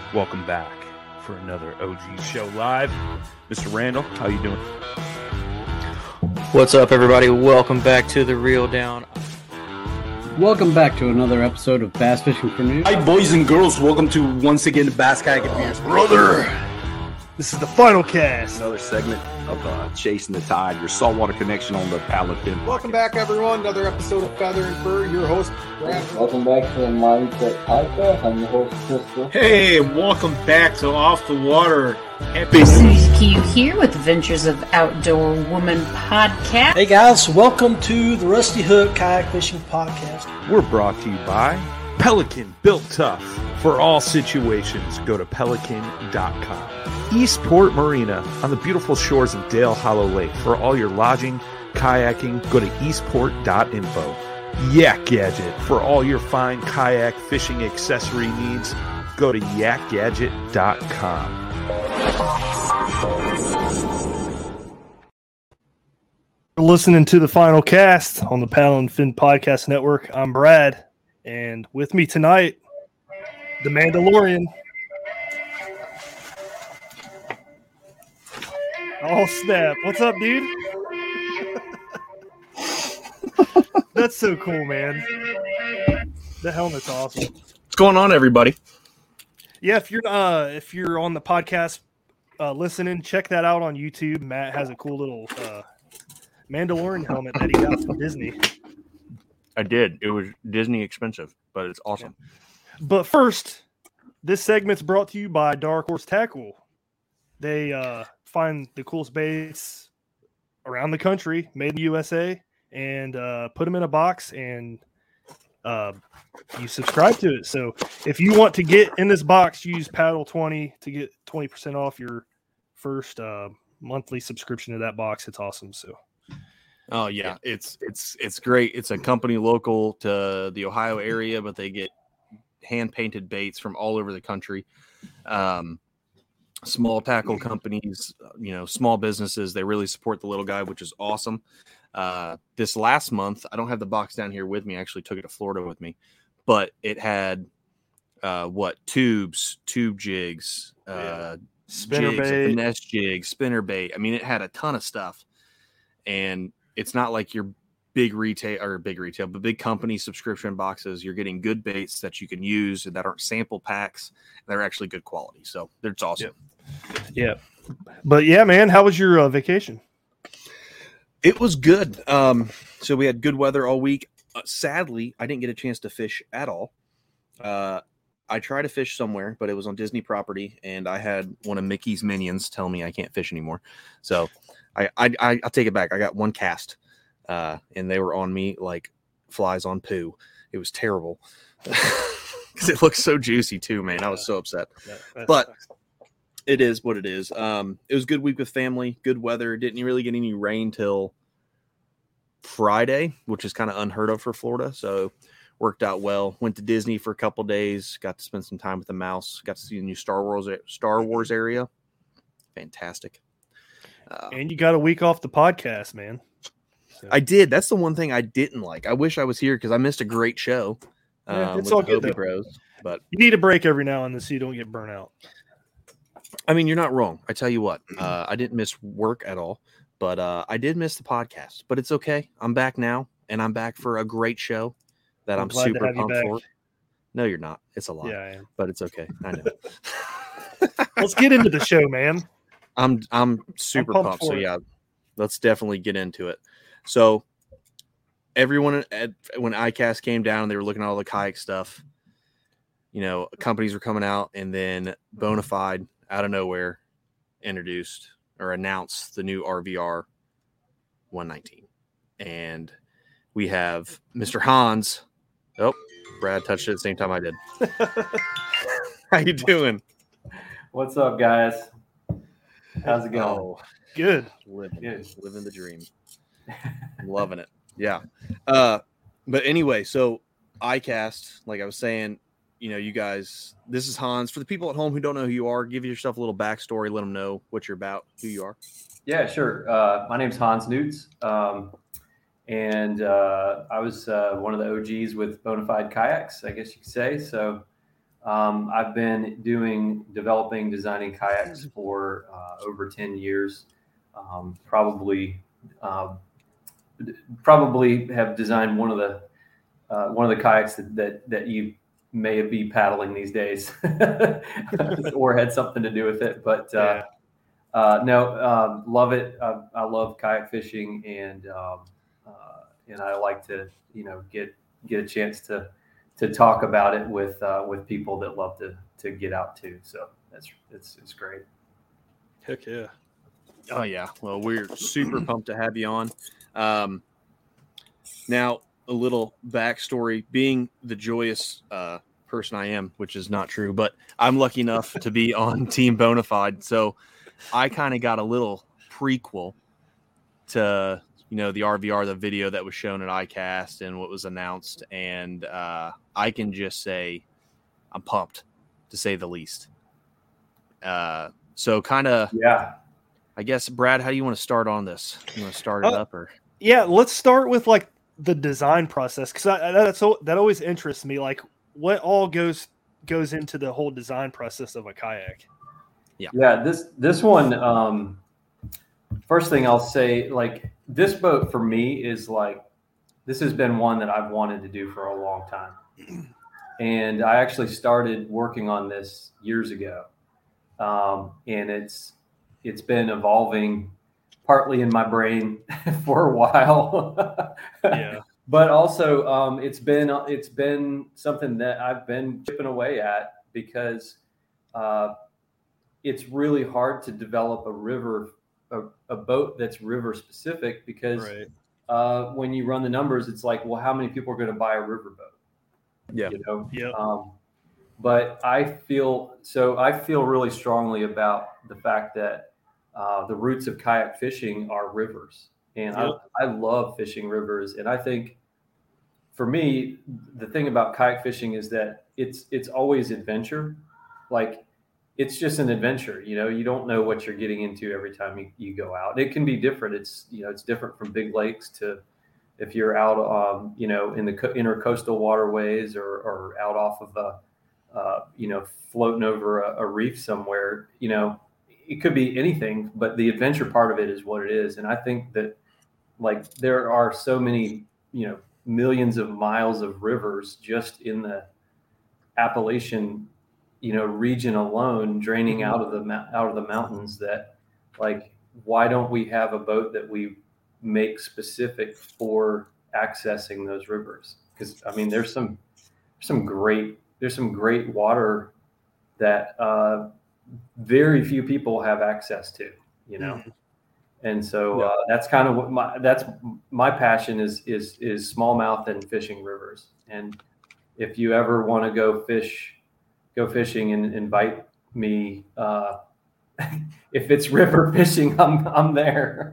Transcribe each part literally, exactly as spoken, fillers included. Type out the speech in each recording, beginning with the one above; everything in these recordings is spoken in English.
Welcome back for another O G Show Live. Mister Randall, how you doing? What's up, everybody? Welcome back to The Reel Down. Welcome back to another episode of Bass Fishing for News. Hi, boys and girls. Welcome to, once again, the Bass Kayak Adventures. Brother, this is the final cast. Another segment of uh, Chasing the Tide, your saltwater connection on the Paddle and Fin. Welcome back, everyone. Another episode of Feather and Fur. Your host, Brad. Welcome back to the Mindset Podcast. I'm your host, Crystal. Hey, welcome back to Off the Water. Happy Susie Q here with Adventures of Outdoor Woman podcast. Hey guys, welcome to the Rusty Hook Kayak Fishing Podcast. We're brought to you by Pelican, built tough for all situations. Go to pelican dot com. Eastport Marina on the beautiful shores of Dale Hollow Lake. For all your lodging, kayaking, go to eastport dot info. Yak Gadget for all your fine kayak fishing accessory needs. Go to yak gadget dot com. You're listening to the final cast on the Paddle and Fin Podcast Network. I'm Brad, and with me tonight, the Mandalorian. Oh snap! What's up, dude? That's so cool, man. The helmet's awesome. What's going on, everybody? Yeah, if you're uh if you're on the podcast uh, listening, check that out on YouTube. Matt has a cool little uh, Mandalorian helmet that he got from Disney. I did. It was Disney expensive, but it's awesome. Yeah. But first, this segment's brought to you by Dark Horse Tackle. They uh, find the coolest baits around the country, made in the U S A, and uh, put them in a box, and uh, you subscribe to it. So if you want to get in this box, use Paddle twenty to get twenty percent off your first uh, monthly subscription to that box. It's awesome. So. Oh yeah, it's it's it's great. It's a company local to the Ohio area, but they get hand painted baits from all over the country. Um, small tackle companies, you know, small businesses, they really support the little guy, which is awesome. Uh, this last month, I don't have the box down here with me. I actually took it to Florida with me, but it had uh, what tubes, tube jigs, uh, yeah. spinner jigs, bait, finesse jigs, spinner bait. I mean, it had a ton of stuff, and it's not like your big retail or big retail, but big company subscription boxes. You're getting good baits that you can use that aren't sample packs. They're actually good quality. So it's awesome. Yeah. yeah. But yeah, man, how was your uh, vacation? It was good. Um, so we had good weather all week. Uh, sadly, I didn't get a chance to fish at all. Uh, I tried to fish somewhere, but it was on Disney property, and I had one of Mickey's minions tell me I can't fish anymore. So I, I, I I'll take it back. I got one cast, uh, and they were on me like flies on poo. It was terrible because it looked so juicy too, man. I was so upset, that, but it is what it is. Um, it was a good week with family, good weather. Didn't really get any rain till Friday, which is kind of unheard of for Florida. So worked out well. Went to Disney for a couple days. Got to spend some time with the mouse. Got to see the new Star Wars Star Wars area. Fantastic. Uh, and you got a week off the podcast, man. So. I did. That's the one thing I didn't like. I wish I was here because I missed a great show. Yeah, uh, it's with all the good, Hobie though. Bros. But You need a break every now and then so you don't get burnt out. I mean, you're not wrong. I tell you what, uh, I didn't miss work at all, but uh, I did miss the podcast. But it's okay. I'm back now, and I'm back for a great show that I'm I'm, glad to super have you pumped back. for. No, you're not. It's a lot. Yeah, I am. But it's okay. I know. Let's get into the show, man. I'm I'm super I'm pumped pumped. So for it. yeah, let's definitely get into it. So everyone at when iCast came down, they were looking at all the kayak stuff. You know, companies were coming out, and then Bonafide out of nowhere introduced or announced the new R V R one nineteen, and we have Mister Hans. Oh, Brad touched it at the same time I did. How you doing? What's up, guys? How's it going? Oh, Good. living, Good. living the dream. I'm loving it. Yeah. Uh, but anyway, so iCast, like I was saying, you know, you guys, this is Hans. For the people at home who don't know who you are, give yourself a little backstory. Let them know what you're about, who you are. Yeah, sure. Uh, my name's Hans Newts, um, and uh, I was uh, one of the O Gs with Bonafide Kayaks, I guess you could say. So Um, I've been doing, developing, designing kayaks for uh, over ten years. Um, probably, uh, probably have designed one of the uh, one of the kayaks that, that that you may be paddling these days, or had something to do with it. But uh, uh, no, uh, love it. I, I love kayak fishing, and um, uh, and I like to you know get get a chance to. to talk about it with uh, with people that love to to get out too. So that's it's it's great. Heck yeah. Oh yeah. Well, we're super pumped to have you on. Um, now a little backstory: being the joyous uh, person I am, which is not true, but I'm lucky enough to be on Team Bonafide, so I kind of got a little prequel to. You know, the R V R, the video that was shown at ICAST and what was announced. And uh, I can just say I'm pumped, to say the least. Uh, so kind of, yeah, I guess, Brad, how do you want to start on this? You want to start it uh, up or? Yeah, let's start with like the design process. Cause I, that's, that always interests me. Like what all goes, goes into the whole design process of a kayak. Yeah. Yeah. This, this one, um, first thing I'll say, like this boat for me is like, this has been one that I've wanted to do for a long time. And I actually started working on this years ago. Um, and it's, it's been evolving partly in my brain for a while. Yeah. But also um, it's been, it's been something that I've been chipping away at because uh, it's really hard to develop a river A, a boat that's river specific because right. uh, when you run the numbers, it's like, well, how many people are going to buy a river boat? Yeah. You know? Yeah. Um, but I feel, so I feel really strongly about the fact that uh, the roots of kayak fishing are rivers. And Yep. I, I love fishing rivers. And I think for me, the thing about kayak fishing is that it's, it's always adventure. Like, it's just an adventure, you know, you don't know what you're getting into every time you, you go out. It can be different. It's, you know, it's different from big lakes to if you're out, um, you know, in the co- intercoastal waterways or, or out off of a, uh, you know, floating over a, a reef somewhere, you know, it could be anything, but the adventure part of it is what it is. And I think that like there are so many, you know, millions of miles of rivers just in the Appalachian you know, region alone draining out of the out of the mountains that like, why don't we have a boat that we make specific for accessing those rivers? Because I mean, there's some, some great, there's some great water that uh, very few people have access to, you know? Mm-hmm. And so uh, that's kind of what my, that's my passion is, is, is smallmouth and fishing rivers. And if you ever want to go fish, go fishing and invite me. Uh, if it's river fishing, I'm I'm there.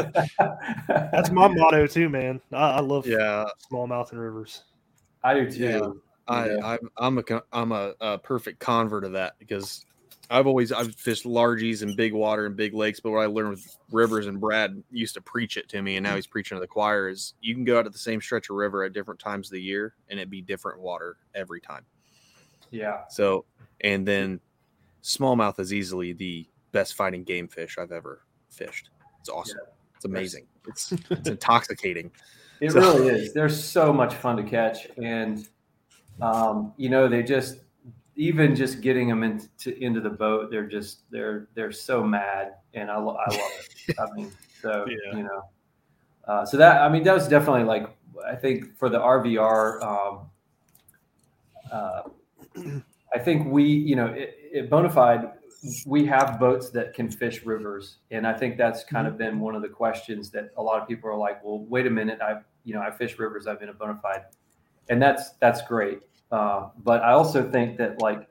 That's my motto too, man. I, I love yeah smallmouth and rivers. I do too. Yeah. I, I I'm a I'm a, a perfect convert of that because I've always I've fished largies and big water and big lakes, but what I learned with rivers, and Brad used to preach it to me, and now he's preaching to the choir, is you can go out at the same stretch of river at different times of the year, and it'd be different water every time. Yeah. So, and then smallmouth is easily the best fighting game fish I've ever fished. It's awesome. Yeah. It's amazing. It's it's intoxicating. It so. really is. They're so much fun to catch, and um, you know, they just even just getting them into into the boat, they're just they're they're so mad, and I, I love it. I mean, so yeah. you know, uh, so that I mean that was definitely like I think for the R V R. Um, uh, I think we, you know, at Bonafide, we have boats that can fish rivers. And I think that's kind of been one of the questions that a lot of people are like, well, wait a minute. I, you know, I fish rivers. I've been a Bonafide. And that's, that's great. Uh, but I also think that like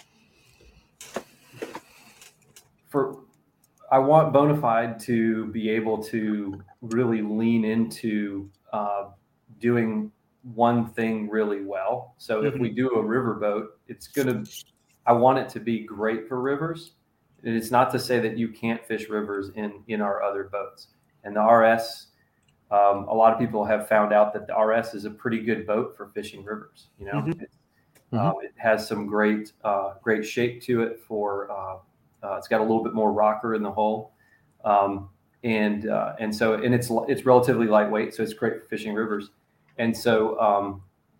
for, I want Bonafide to be able to really lean into uh, doing one thing really well. So mm-hmm. if we do a river boat, it's going to, I want it to be great for rivers. And it's not to say that you can't fish rivers in, in our other boats. And the R S, um, a lot of people have found out that the R S is a pretty good boat for fishing rivers. You know, mm-hmm. it's, Mhm. Um, it has some great uh, great shape to it. For uh, uh, it's got a little bit more rocker in the hull, um, and uh, and so and it's it's relatively lightweight, so it's great for fishing rivers. And so um,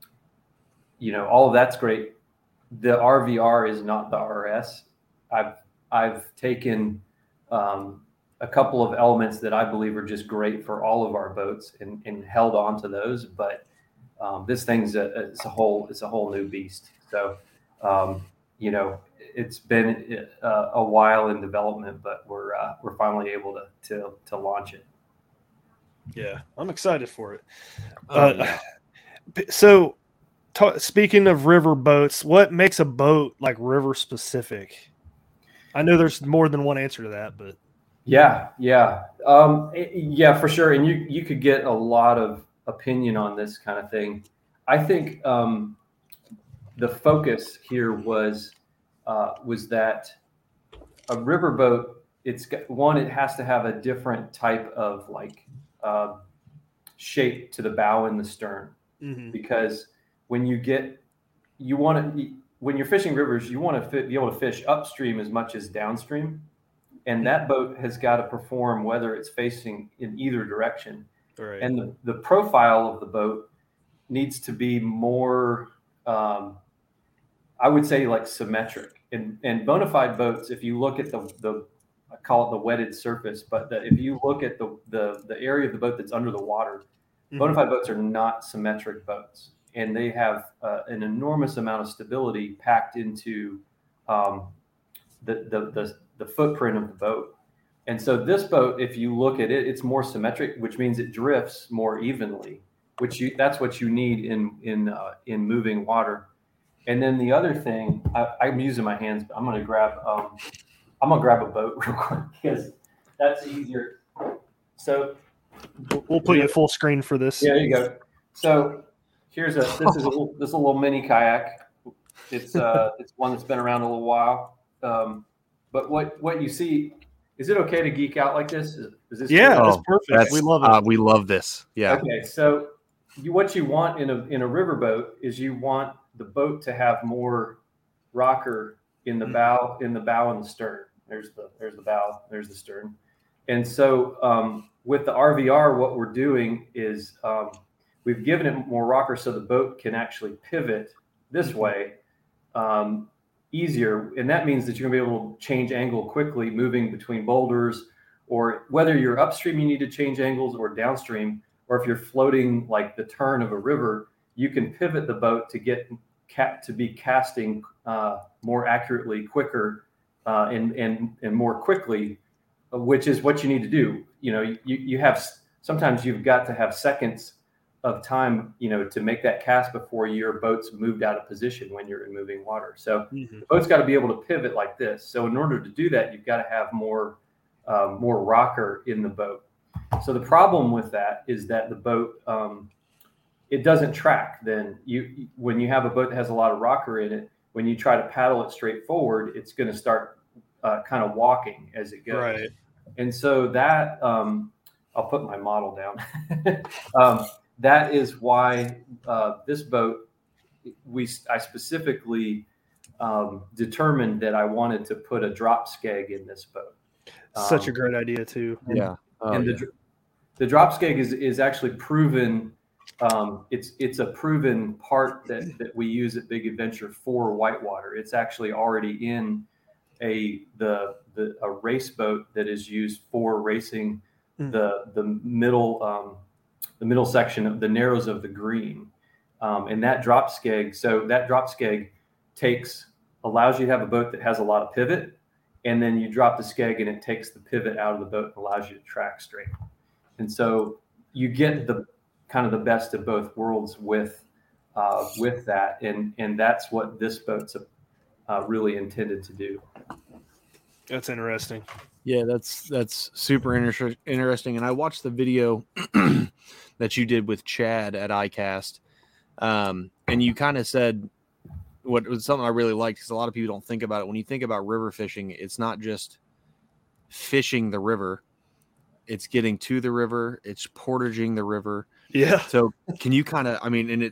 you know, all of that's great. The R V R is not the R S. I've I've taken um, a couple of elements that I believe are just great for all of our boats and, and held on to those. But um, this thing's a, it's a whole it's a whole new beast. So um, you know, it's been a, a while in development, but we're uh, we're finally able to to to launch it. Yeah, I'm excited for it. Oh, uh, yeah. So, ta speaking of river boats, what makes a boat like river specific? I know there's more than one answer to that, but Yeah, yeah, um, eh, yeah, for sure. And you you could get a lot of opinion on this kind of thing. I think um, the focus here was uh, was that a riverboat. It's got, one. It has to have a different type of like uh, shape to the bow and the stern, Mhm. because when you get you want to when you're fishing rivers, you want to fit, be able to fish upstream as much as downstream. And that boat has got to perform whether it's facing in either direction. Right. And the, the profile of the boat needs to be more, um, I would say, like symmetric. And, and bona fide boats, if you look at the, the I call it the wetted surface, but the, if you look at the, the, the area of the boat that's under the water, Mhm. bona fide boats are not symmetric boats. And they have uh, an enormous amount of stability packed into um, the, the, the, the footprint of the boat. And so this boat, if you look at it, it's more symmetric, which means it drifts more evenly, which you, that's what you need in, in, uh, in moving water. And then the other thing, I, I'm using my hands, but I'm going to grab, um, I'm going to grab a boat real quick because that's easier. So We'll- we'll put you full screen for this. yeah, there you go. So here's a, this is a little, this is a little mini kayak. It's uh, it's one that's been around a little while. Um, but what, what you see, is it okay to geek out like this? Is, is this Yeah, good? that's perfect. That's- We love it. Uh, we love this. Yeah. Okay, so you, what you want in a in a riverboat is you want the boat to have more rocker in the bow, in the bow and the stern. There's the there's the bow, there's the stern. And so um, with the R V R, what we're doing is um, we've given it more rocker so the boat can actually pivot this way um, easier. And that means that you're gonna be able to change angle quickly, moving between boulders, or whether you're upstream, you need to change angles, or downstream, or if you're floating like the turn of a river, you can pivot the boat to get cat to be casting uh, more accurately, quicker, uh, and and and more quickly, which is what you need to do. You know, you you have sometimes you've got to have seconds of time, you know, to make that cast before your boat's moved out of position when you're in moving water. So Mhm. the boat's got to be able to pivot like this. So in order to do that, you've got to have more um, more rocker in the boat. So the problem with that is that the boat um, it doesn't track. Then you when you have a boat that has a lot of rocker in it, when you try to paddle it straight forward, it's going to start uh, kind of walking as it goes. Right. And so that um, I'll put my model down. um, that is why uh, this boat we I specifically um, determined that I wanted to put a drop skeg in this boat. Such a Um, great idea too. and- Yeah. Oh, and the yeah. dr- the drop skeg is is actually proven. Um, it's it's a proven part that that we use at Big Adventure for whitewater. It's actually already in a the the a race boat that is used for racing Mm. the the middle um, the middle section of the narrows of the green, um, and that drop skeg. So that drop skeg takes allows you to have a boat that has a lot of pivot, and then you drop the skeg and it takes the pivot out of the boat and allows you to track straight. And so you get the kind of the best of both worlds with uh, with that, and and that's what this boat's uh, really intended to do. That's interesting. Yeah, that's that's super inter- interesting. And I watched the video that you did with Chad at iCast, um, and you kind of said what was something I really liked, because a lot of people don't think about it. When you think about river fishing, it's not just fishing the river; it's getting to the river, it's portaging the river. Yeah. So can you kind of, I mean, and it's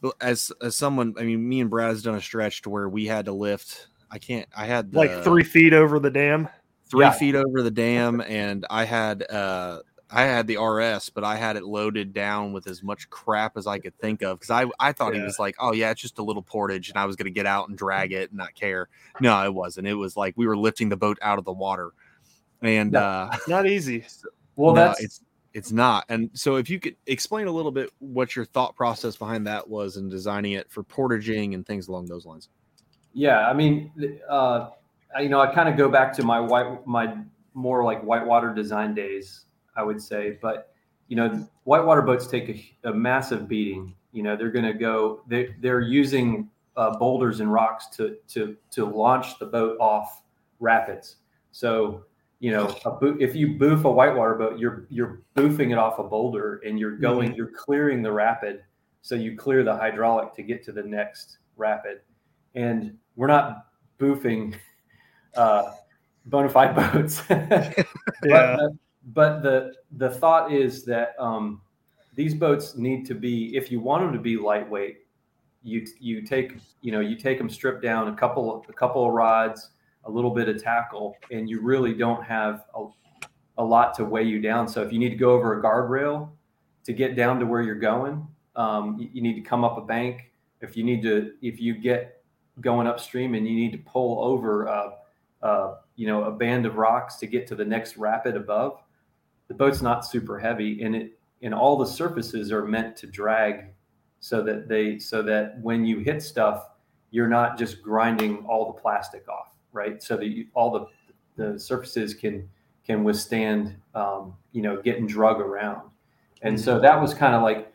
But as as someone, I mean, me and Brad has done a stretch to where we had to lift. I can't. I had the, like three feet over the dam. three Yeah. feet over the dam, and I had uh I had the R S, but I had it loaded down with as much crap as I could think of because I I thought Yeah. he was like, oh yeah, it's just a little portage, and I was gonna get out and drag it and not care. No, it wasn't. It was like we were lifting the boat out of the water, and No. uh, Not easy. Well, no, that's it's it's not. And so if you could explain a little bit what your thought process behind that was in designing it for portaging and things along those lines. Yeah, I mean, uh, I, you know, I kind of go back to my white, my more like whitewater design days, I would say. But you know, whitewater boats take a, a massive beating. You know, they're going to go. They they're using uh, boulders and rocks to to to launch the boat off rapids. So you know, a bo- if you boof a whitewater boat, you're you're boofing it off a boulder, and you're going, Mhm. you're clearing the rapid. So you clear the hydraulic to get to the next rapid. And we're not boofing uh, bona fide boats. Yeah. but, the, but the the thought is that um, these boats need to be, if you want them to be lightweight, you you take you know you take them stripped down, a couple a couple of rods, a little bit of tackle, and you really don't have a, a lot to weigh you down. So if you need to go over a guardrail to get down to where you're going, um, you, you need to come up a bank. If you need to, if you get going upstream and you need to pull over, uh, uh, you know, a band of rocks to get to the next rapid above, the boat's not super heavy, and it and all the surfaces are meant to drag, so that they so that when you hit stuff, you're not just grinding all the plastic off, right? So that you, all the the surfaces can can withstand, um, you know, getting drug around, and so that was kind of like,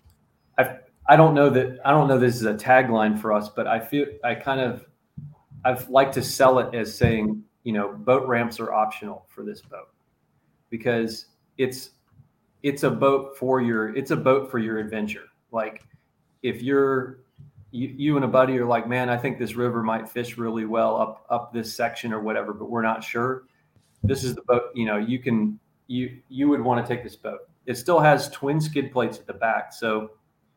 I. I don't know that I don't know this is a tagline for us, but I feel I kind of I've like to sell it as saying, you know, boat ramps are optional for this boat, because it's it's a boat for your it's a boat for your adventure. Like if you're you, you and a buddy are like, man, I think this river might fish really well up up this section or whatever, but we're not sure. This is the boat, you know, you can you you would want to take this boat. It still has twin skid plates at the back, so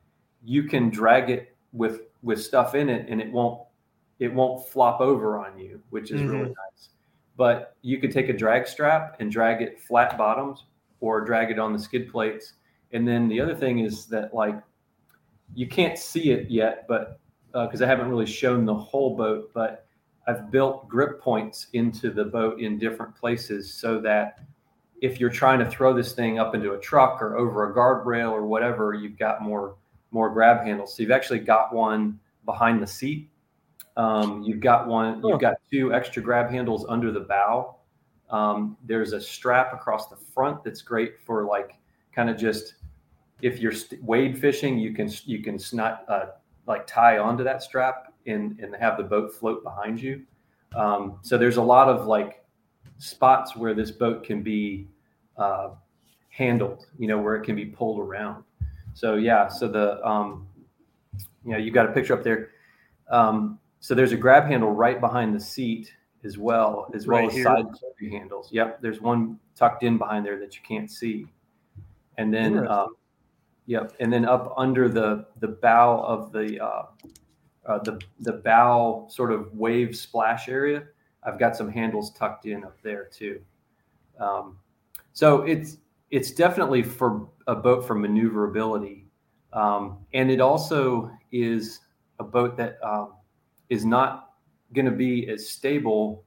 you can drag it with with stuff in it, and it won't it won't flop over on you, which is Mhm. really nice. But you could take a drag strap and drag it flat bottoms, or drag it on the skid plates. And then the other thing is that, like, you can't see it yet, but because uh, I haven't really shown the whole boat, but I've built grip points into the boat in different places, so that if you're trying to throw this thing up into a truck or over a guardrail or whatever, you've got more more grab handles. So you've actually got one behind the seat. Um, you've got one, you've got two extra grab handles under the bow. Um, there's a strap across the front that's great for, like, kind of just, if you're st- wade fishing, you can, you can snot, uh, like tie onto that strap and, and have the boat float behind you. Um, so there's a lot of, like, spots where this boat can be uh, handled, you know, where it can be pulled around. So yeah, so the um, you know, you got a picture up there. Um, so there's a grab handle right behind the seat as well, as well Right as here. side carry handles. Yep, there's one tucked in behind there that you can't see. And then, Interesting. um, yep, and then up under the the bow of the uh, uh, the the bow sort of wave splash area, I've got some handles tucked in up there too. Um, so it's it's definitely for a boat for maneuverability, um, and it also is a boat that um, is not going to be as stable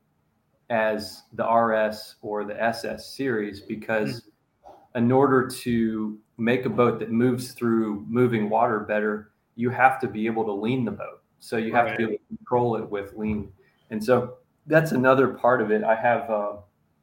as the R S or the S S series, because in order to make a boat that moves through moving water better, you have to be able to lean the boat. So you have Right. to be able to control it with lean. And so that's another part of it. I have, uh,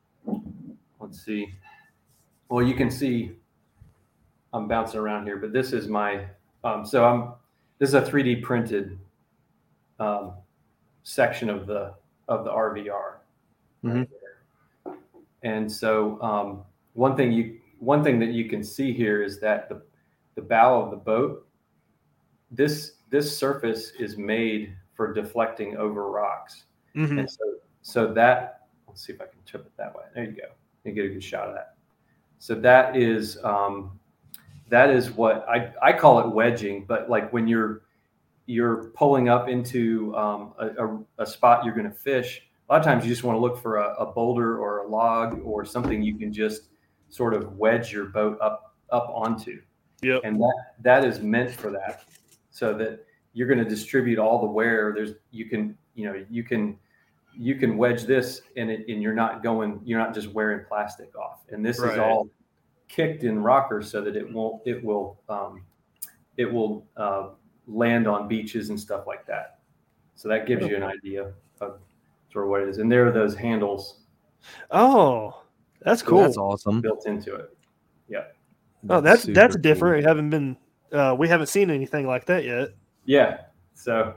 let's see. Well, you can see I'm bouncing around here, but this is my, um, so I'm, this is a three D printed um, section of the, of the R V R. Right there. And so um, one thing you, one thing that you can see here is that the, the bow of the boat, this, this surface is made for deflecting over rocks. Mhm. And so, so that, let's see if I can tip it that way. There you go. You get a good shot of that. So that is, um, that is what I, I call it wedging, but like when you're, you're pulling up into um, a, a, a spot you're going to fish, a lot of times you just want to look for a, a boulder or a log or something you can just sort of wedge your boat up up onto. Yep. And that that is meant for that, so that you're going to distribute all the wear. There's you can you know you can you can wedge this and it and you're not going you're not just wearing plastic off. And this Right. is all kicked in rockers so that it won't it will um, it will uh, land on beaches and stuff like that. So that gives you an idea of sort of what it is. And there are those handles Oh, that's cool. That's awesome. built into it. Yeah. Oh, that's super that's cool. different. We haven't been uh, we haven't seen anything like that yet. Yeah. So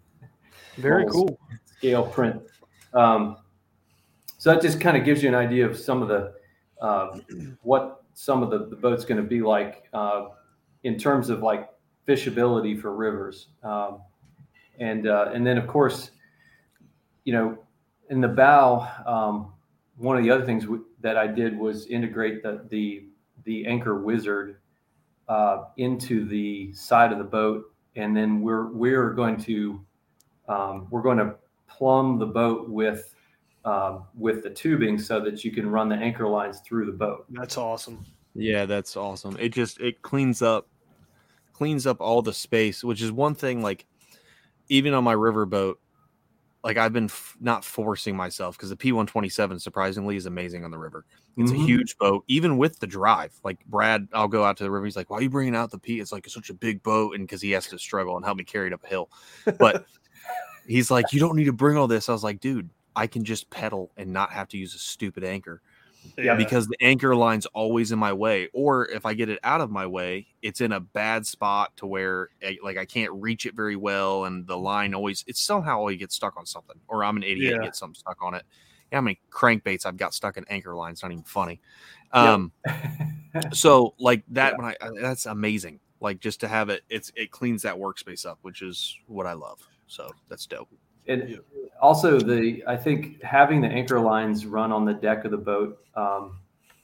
Very Almost. cool. Scale print. Um, so that just kind of gives you an idea of some of the um, what some of the, the boat's going to be like uh, in terms of like fishability for rivers, um, and uh, and then of course, you know, in the bow, um, one of the other things w- that I did was integrate the the the anchor wizard uh, into the side of the boat, and then we're we're going to um, we're going to plumb the boat with um, with the tubing so that you can run the anchor lines through the boat. That's awesome. Yeah, that's awesome. It just it cleans up cleans up all the space, which is one thing. Like even on my riverboat, like I've been f- not forcing myself because the P one twenty-seven surprisingly is amazing on the river. It's Mhm. a huge boat, even with the drive. Like Brad, I'll go out to the river. He's like, "Why are you bringing out the P? It's like it's such a big boat," and because he has to struggle and help me carry it up a hill. But he's like, "You don't need to bring all this." I was like, "Dude, I can just pedal and not have to use a stupid anchor." Yeah. Because the anchor line's always in my way, or if I get it out of my way, it's in a bad spot to where I, like I can't reach it very well, and the line always it's somehow always gets stuck on something, or I'm an idiot Yeah. and get something stuck on it. Yeah, how many crankbaits I've got stuck in anchor lines? Not even funny. Um, so like that Yeah. when I I- that's amazing. Like just to have it, it's it cleans that workspace up, which is what I love. So that's dope. And also the, I think having the anchor lines run on the deck of the boat, um,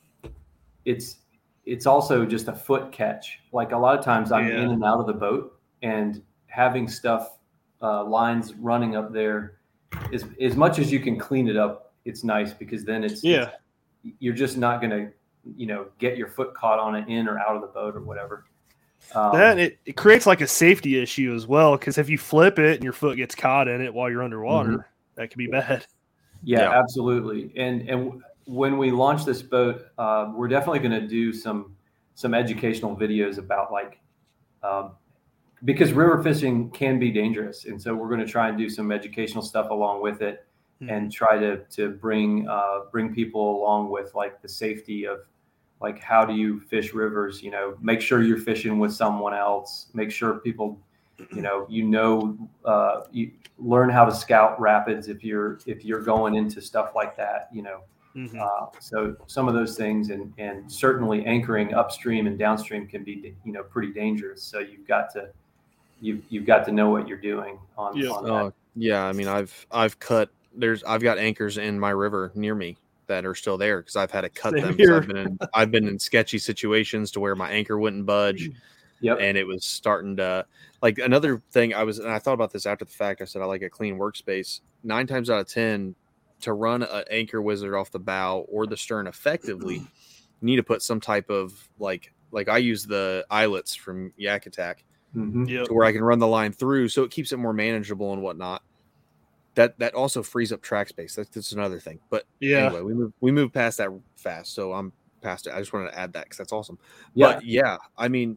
it's, it's also just a foot catch. Like a lot of times I'm Yeah. in and out of the boat, and having stuff, uh, lines running up there is as much as you can clean it up. It's nice because then it's, Yeah. you're just not going to, you know, get your foot caught on it in or out of the boat or whatever. Um, That it, it creates like a safety issue as well, because if you flip it and your foot gets caught in it while you're underwater, Mhm. that could be bad. Yeah, Yeah. absolutely. And and w- when we launch this boat, uh, we're definitely going to do some some educational videos about like um, because river fishing can be dangerous, and so we're going to try and do some educational stuff along with it, and try to to bring uh, bring people along with like the safety of like how do you fish rivers. You know, make sure you're fishing with someone else. Make sure people, you know, you know, uh, you learn how to scout rapids if you're if you're going into stuff like that. You know, Mhm. uh, so some of those things, and and certainly anchoring upstream and downstream can be, you know, pretty dangerous. So you've got to you've you've got to know what you're doing on, Yeah. on that. Oh yeah, I mean I've I've cut there's I've got anchors in my river near me that are still there because I've had to cut Same them. 'Cause here. I've been in I've been in sketchy situations to where my anchor wouldn't budge, Yep. and it was starting to like another thing. I was and I thought about this after the fact. I said I like a clean workspace. Nine times out of ten, to run an anchor wizard off the bow or the stern effectively, you need to put some type of like like I use the eyelets from Yak Attack Mhm. Yep. to where I can run the line through, so it keeps it more manageable and whatnot. That that also frees up track space. That's, that's another thing. But Yeah. anyway, we move we move past that fast, so I'm past it. I just wanted to add that because that's awesome. Yeah. But yeah, I mean,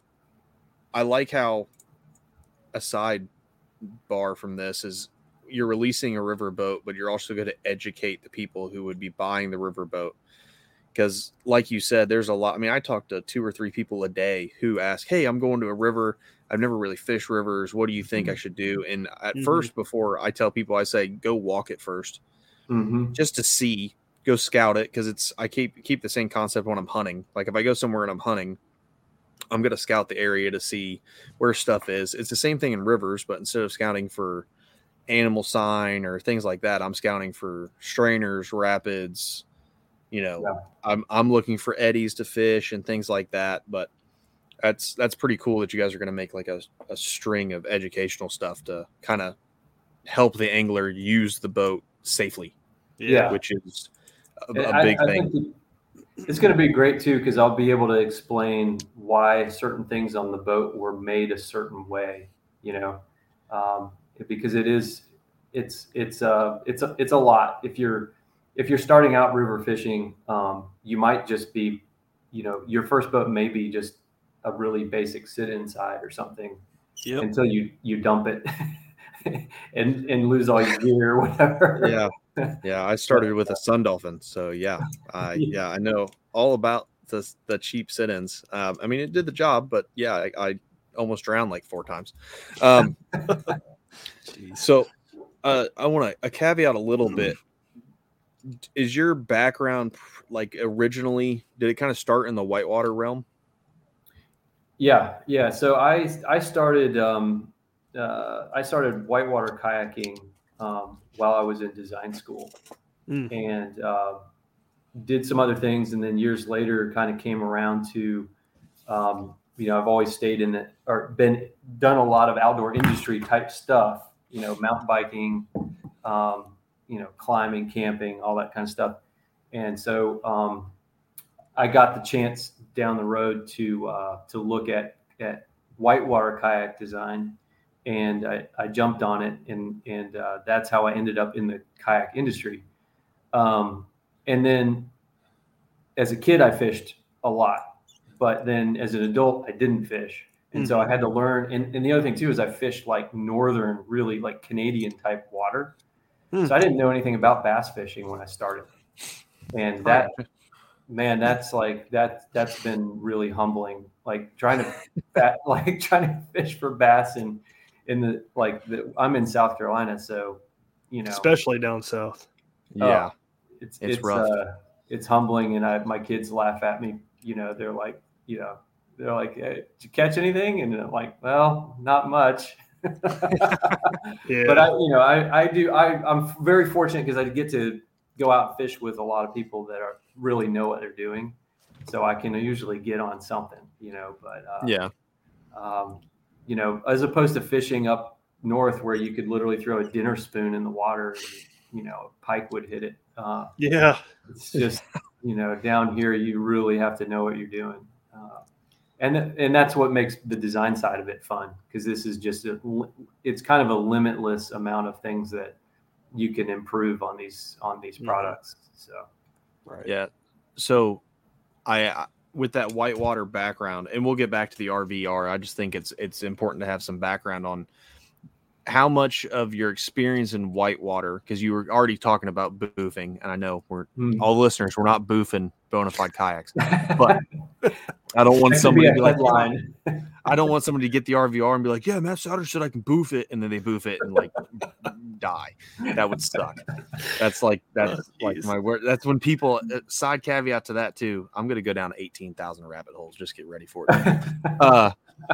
I like how a side bar from this is you're releasing a river boat, but you're also going to educate the people who would be buying the river boat. Because, like you said, there's a lot. I mean, I talk to two or three people a day who ask, "Hey, I'm going to a river. I've never really fished rivers. What do you think I should do?" And at Mhm. first, before I tell people, I say, "Go walk it first, Mhm. just to see. Go scout it." Because it's I keep keep the same concept when I'm hunting. Like if I go somewhere and I'm hunting, I'm going to scout the area to see where stuff is. It's the same thing in rivers, but instead of scouting for animal sign or things like that, I'm scouting for strainers, rapids. You know, Yeah. I'm I'm looking for eddies to fish and things like that. But that's that's pretty cool that you guys are going to make like a, a string of educational stuff to kind of help the angler use the boat safely. Yeah, which is a, And a big I, I thing. think it's going to be great too, because I'll be able to explain why certain things on the boat were made a certain way. You know, um, because it is, it's it's uh it's a, it's a lot. If you're if you're starting out river fishing, um, you might just be, you know, your first boat may be just a really basic sit inside or something, Yep. until you you dump it and and lose all your gear or whatever. Yeah. Yeah, I started with a Sun Dolphin, so yeah, I yeah I know all about the the cheap sit-ins. Um, I mean, it did the job, but yeah, I, I almost drowned like four times. Um, so uh, I want to a caveat a little bit. Is your background like originally? Did it kind of start in the whitewater realm? Yeah, yeah. So I I started um, uh, I started whitewater kayaking um, while I was in design school, Mm. and uh, did some other things, and then years later, kind of came around to, um, you know, I've always stayed in it or been done a lot of outdoor industry type stuff, you know, mountain biking, um, you know, climbing, camping, all that kind of stuff, and so um, I got the chance down the road to uh, to look at at whitewater kayak design. And I, I jumped on it, and and uh, that's how I ended up in the kayak industry. Um, and then, as a kid, I fished a lot, but then as an adult, I didn't fish, and mm-hmm. so I had to learn. And, and the other thing too is I fished like northern, really like Canadian type water, mm. so I didn't know anything about bass fishing when I started. And that, man, that's like that. That's been really humbling. Like trying to, bat, like trying to fish for bass and. In the like the, I'm in South Carolina, so you know, especially down south. Yeah, uh, it's it's, it's rough. Uh, it's humbling, and I my kids laugh at me. You know, they're like, you know, they're like, hey, did you catch anything? And I'm like, well, not much. Yeah. But I, you know, I I do I I'm very fortunate because I get to go out and fish with a lot of people that are really know what they're doing, so I can usually get on something. You know, but uh, yeah. Um, you know, as opposed to fishing up north where you could literally throw a dinner spoon in the water and, you know, a pike would hit it. Uh, yeah. It's just, you know, down here, you really have to know what you're doing. Uh, and, and that's what makes the design side of it fun. Cause this is just, a, it's kind of a limitless amount of things that you can improve on these, on these mm-hmm. products. So, right. Yeah. So I, I with that whitewater background, and we'll get back to the R V R. I just think it's it's important to have some background on how much of your experience in whitewater, because you were already talking about boofing, and I know we're mm. all listeners, we're not boofing bona fide kayaks, but I don't want somebody to be like, yeah, I don't want somebody to get the R V R and be like, yeah, Matt Sauter said I can boof it, and then they boof it and like die. That would suck. That's like that's oh, like my word. That's when people. Side caveat to that too. I'm gonna go down eighteen thousand rabbit holes. Just get ready for it. uh,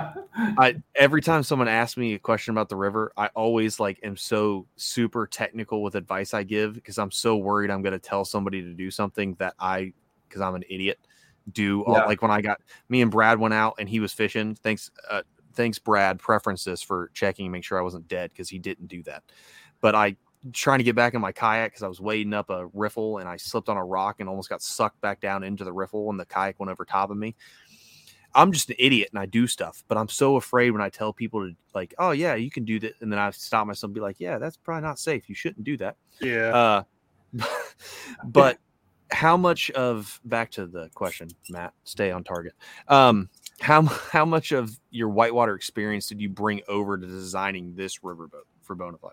I every time someone asks me a question about the river, I always like am so super technical with advice I give because I'm so worried I'm gonna tell somebody to do something that I, because I'm an idiot. Do all, yeah. like when I got me and Brad went out and he was fishing. Thanks, uh, thanks, Brad. Preference this for checking and make sure I wasn't dead because he didn't do that. But I trying to get back in my kayak because I was wading up a riffle and I slipped on a rock and almost got sucked back down into the riffle and the kayak went over top of me. I'm just an idiot and I do stuff, but I'm so afraid when I tell people to like, oh yeah, you can do that, and then I stop myself and be like, yeah, that's probably not safe. You shouldn't do that. Yeah. Uh, but. How much of back to the question, Matt, stay on target. Um, how how much of your whitewater experience did you bring over to designing this riverboat for Bonafide?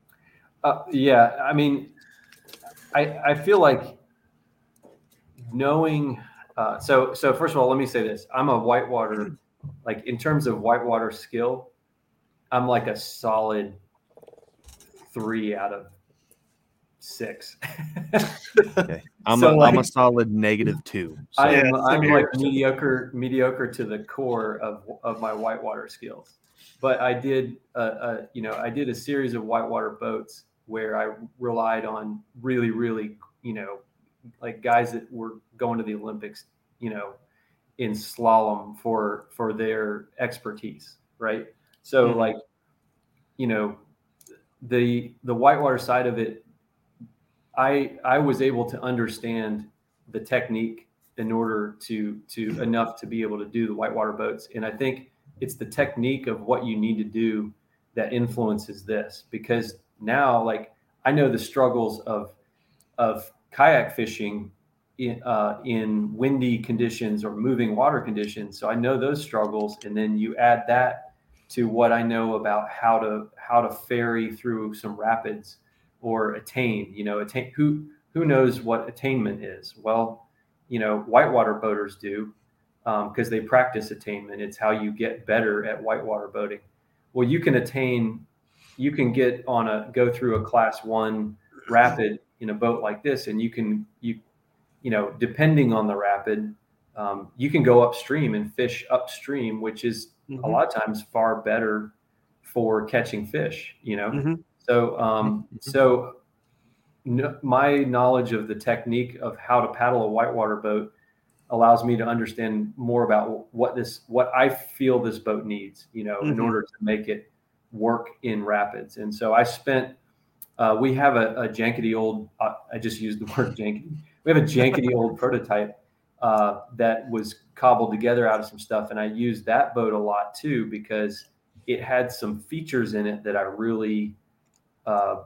Uh, yeah, I mean, I I feel like knowing. Uh, so so first of all, let me say this: I'm a whitewater, like in terms of whitewater skill, I'm like a solid three out of six. Okay. I'm, so a, like, I'm a solid negative two. So. I am I'm like mediocre, mediocre to the core of, of my whitewater skills. But I did, uh, uh, you know, I did a series of whitewater boats where I relied on really, really, you know, like guys that were going to the Olympics, you know, in slalom for for their expertise, right? So mm-hmm. like, you know, the the whitewater side of it, I I was able to understand the technique in order to to enough to be able to do the whitewater boats. And I think it's the technique of what you need to do that influences this, because now, like, I know the struggles of of kayak fishing in uh, in windy conditions or moving water conditions. So I know those struggles, and then you add that to what I know about how to how to ferry through some rapids or attain. You know, attain who who knows what attainment is? Well, you know, whitewater boaters do, because um, they practice attainment. It's how you get better at whitewater boating. Well, you can attain, you can get on a go through a class one rapid in a boat like this, and you can you you know, depending on the rapid, um, you can go upstream and fish upstream, which is mm-hmm. a lot of times far better for catching fish. You know, mm-hmm. so um, mm-hmm. so no, my knowledge of the technique of how to paddle a whitewater boat allows me to understand more about what this, what I feel this boat needs, you know, mm-hmm. in order to make it work in rapids. And so I spent, uh, we have a, a jankety old, uh, I just used the word jankety. We have a jankety old prototype uh, that was cobbled together out of some stuff. And I used that boat a lot too, because it had some features in it that I really, uh,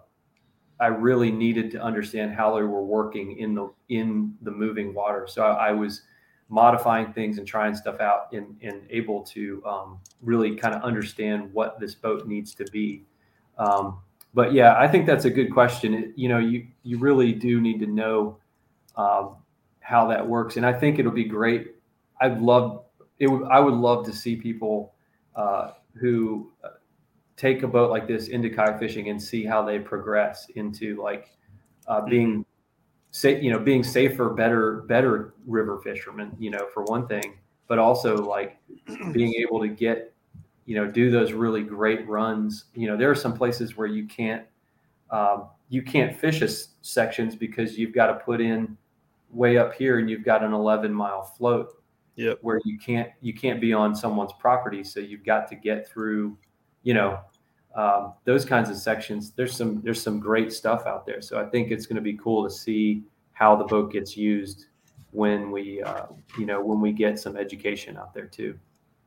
I really needed to understand how they were working in the, in the moving water. So I, I was modifying things and trying stuff out and, and able to um, really kind of understand what this boat needs to be. Um, but yeah, I think that's a good question. It, you know, you, you really do need to know um, how that works. And I think it'll be great. I'd love it. Would, I would love to see people uh, who take a boat like this into kayak fishing and see how they progress into like uh, being safe, you know, being safer, better, better river fishermen, you know, for one thing, but also like being able to get, you know, do those really great runs. You know, there are some places where you can't, um, you can't fish a s- sections because you've got to put in way up here and you've got an eleven mile float yep. where you can't, you can't be on someone's property. So you've got to get through, you know, um, those kinds of sections. There's some, there's some great stuff out there. So I think it's going to be cool to see how the boat gets used when we, uh, you know, when we get some education out there too.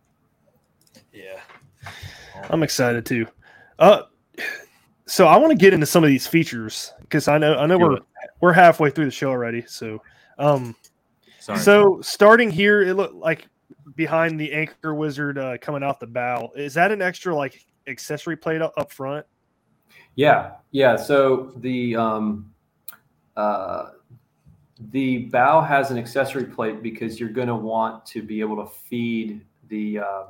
Yeah, I'm excited too. Uh, so I want to get into some of these features because I know I know we're we're halfway through the show already. So, um, Sorry. so starting here, it looked like behind the Anchor Wizard uh, coming out the bow. Is that an extra like accessory plate up, up front? Yeah, yeah. So the um, uh, the bow has an accessory plate because you're going to want to be able to feed the. Uh,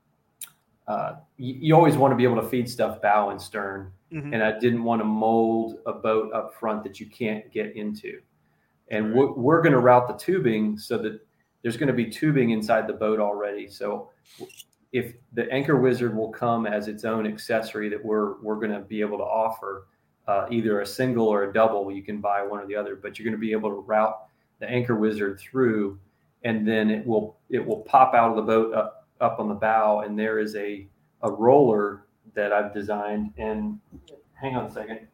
uh, you, you always want to be able to feed stuff bow and stern, mm-hmm. and I didn't want to mold a boat up front that you can't get into. And right. we're, we're going to route the tubing so that there's going to be tubing inside the boat already. So if the Anchor Wizard will come as its own accessory that we're we're going to be able to offer, uh, either a single or a double, you can buy one or the other, but you're going to be able to route the Anchor Wizard through, and then it will it will pop out of the boat up up on the bow, and there is a a roller that I've designed. And hang on a second.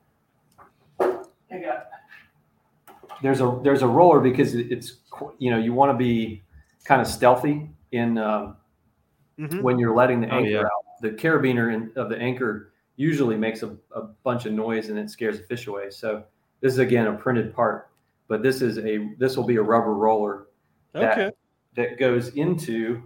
I got there's a there's a roller because it's, you know, you want to be kind of stealthy in um, mm-hmm. when you're letting the anchor oh, yeah. out. The carabiner in, of the anchor usually makes a, a bunch of noise and it scares the fish away. So this is again a printed part, but this is a this will be a rubber roller that okay. that goes into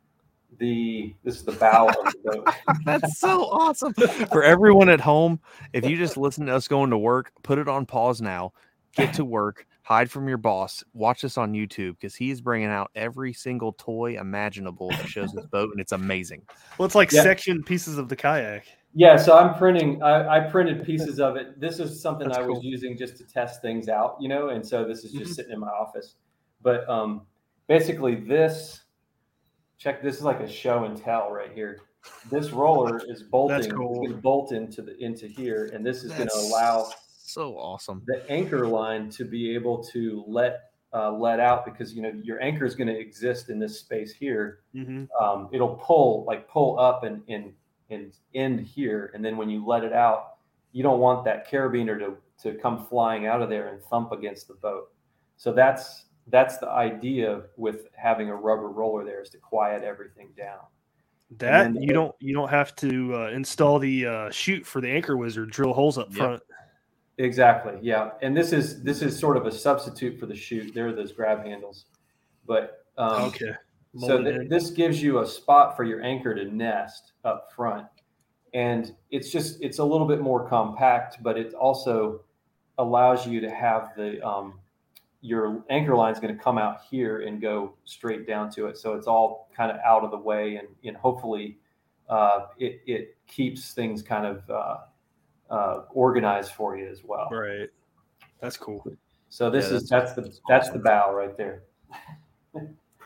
the this is the bow of the boat. That's so awesome. For everyone at home, if you just listen to us going to work, put it on pause now, get to work, hide from your boss, watch this on YouTube because he's bringing out every single toy imaginable that shows his boat, and it's amazing. Well, it's like yeah. section pieces of the kayak. Yeah, so I'm printing. I, I printed pieces of it. This is something That's I was cool. using just to test things out, you know, and so this is just mm-hmm. sitting in my office. But um, basically, this check. This is like a show and tell right here. This roller is bolting. That's cool. It's going to bolt into the into here, and this is going to allow so awesome the anchor line to be able to let uh, let out because, you know, your anchor is going to exist in this space here. Mm-hmm. Um, it'll pull like pull up and, and, and end here. And then when you let it out, you don't want that carabiner to, to come flying out of there and thump against the boat. So that's, that's the idea with having a rubber roller there, is to quiet everything down. That you don't you don't have to uh, install the uh, chute for the Anchor Wizard, drill holes up Yep. front. Exactly. Yeah. And this is, this is sort of a substitute for the chute. There are those grab handles, but um, Okay. so Molded th- in. this gives you a spot for your anchor to nest up front. And it's just, it's a little bit more compact, but it also allows you to have the, um, your anchor line is going to come out here and go straight down to it. So it's all kind of out of the way, and, and hopefully uh, it, it keeps things kind of uh, uh, organized for you as well. Right. That's cool. So this Yeah, is, that's the, that's the bow right there. All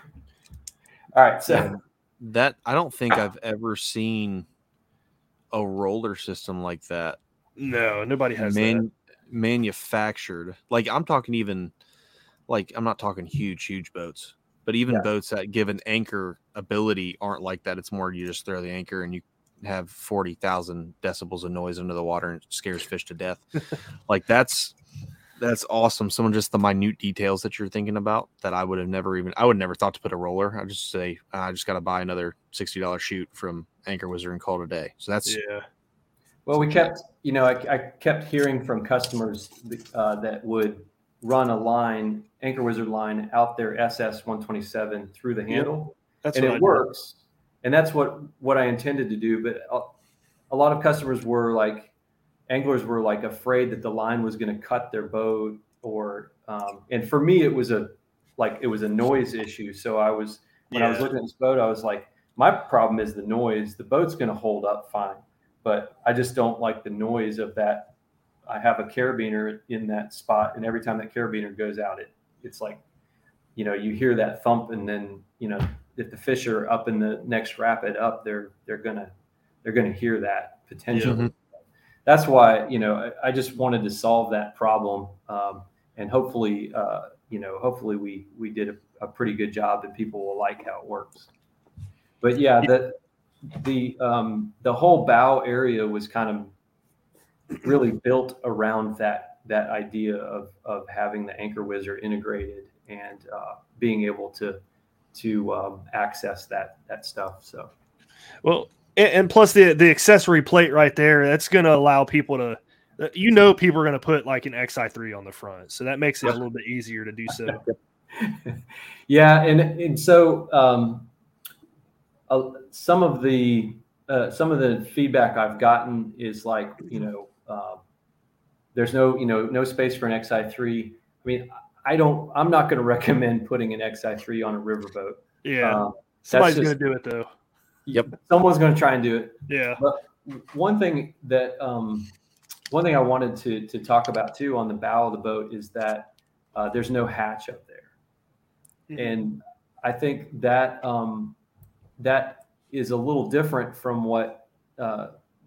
right. So That I don't think I've ever seen a roller system like that. No, nobody has Man, manufactured. Like I'm talking even like I'm not talking huge, huge boats, but even Yeah. boats that give an anchor ability aren't like that. It's more you just throw the anchor and you have forty thousand decibels of noise under the water and it scares fish to death. Like that's that's awesome. Some of just the minute details that you're thinking about that I would have never even I would have never thought to put a roller. I just say I just got to buy another sixty dollars chute from Anchor Wizard and call it a day. So that's that. Yeah. Well, we kept, you know, I, I kept hearing from customers uh, that would run a line, Anchor Wizard line, out their S S one twenty-seven through the handle, That's and what it I works. And that's what, what I intended to do. But a, a lot of customers were like, anglers were like afraid that the line was going to cut their boat, or, um, and for me, it was a, like, it was a noise issue. So I was, when I was Yeah. looking at this boat, I was like, my problem is the noise. The boat's going to hold up fine, but I just don't like the noise of that. I have a carabiner in that spot, and every time that carabiner goes out, it it's like, you know, you hear that thump, and then, you know, if the fish are up in the next rapid up, they're they're gonna they're gonna hear that potentially. Yeah. That's why, you know, I, I just wanted to solve that problem, um, and hopefully, uh, you know, hopefully we we did a, a pretty good job, and people will like how it works. But yeah, the the um, the whole bow area was kind of really built around that that idea of of having the Anchor Wizard integrated and uh, being able to to um, access that that stuff. So, Well, and, and plus the the accessory plate right there, that's going to allow people to, you know, people are going to put like an X I three on the front, so that makes it a little bit easier to do so. yeah, and and so um, uh, some of the uh, some of the feedback I've gotten is like, you know, uh, there's no, you know, no space for an X I three. I mean, I don't, I'm not going to recommend putting an X I three on a riverboat. Yeah, Um, somebody's that's going to just- do it though. Yep. Someone's going to try and do it. Yeah, But one thing that um, one thing I wanted to to talk about too on the bow of the boat is that uh, there's no hatch up there, Mhm. and I think that um, that is a little different from what uh,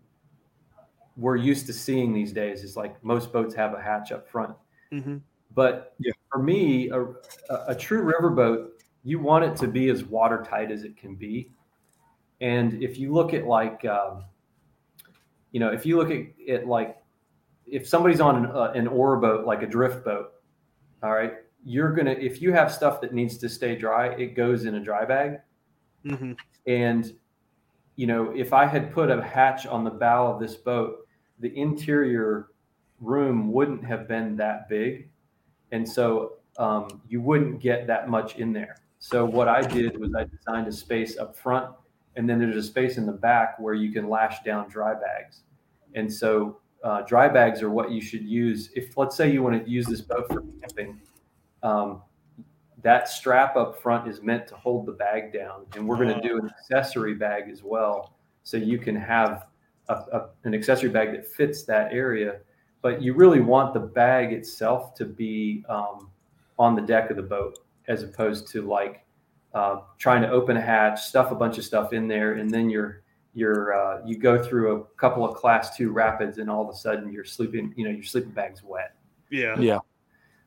we're used to seeing these days. Is like most boats have a hatch up front, Mhm. but Yeah. for me, a, a, a true riverboat, you want it to be as watertight as it can be. And if you look at like, um, you know, if you look at it like, if somebody's on an, uh, an oar boat, like a drift boat, all right, you're going to, if you have stuff that needs to stay dry, it goes in a dry bag. Mhm. And, you know, if I had put a hatch on the bow of this boat, the interior room wouldn't have been that big. And so um, you wouldn't get that much in there. So what I did was I designed a space up front, and then there's a space in the back where you can lash down dry bags. And so uh, dry bags are what you should use. If, let's say you want to use this boat for camping, um, that strap up front is meant to hold the bag down. And we're going to do an accessory bag as well. So you can have a, a, an accessory bag that fits that area, but you really want the bag itself to be um, on the deck of the boat, as opposed to like uh, trying to open a hatch, stuff a bunch of stuff in there, and then you're you're uh, you go through a couple of class two rapids, and all of a sudden you're sleeping, you know, your sleeping bag's wet. Yeah. Yeah.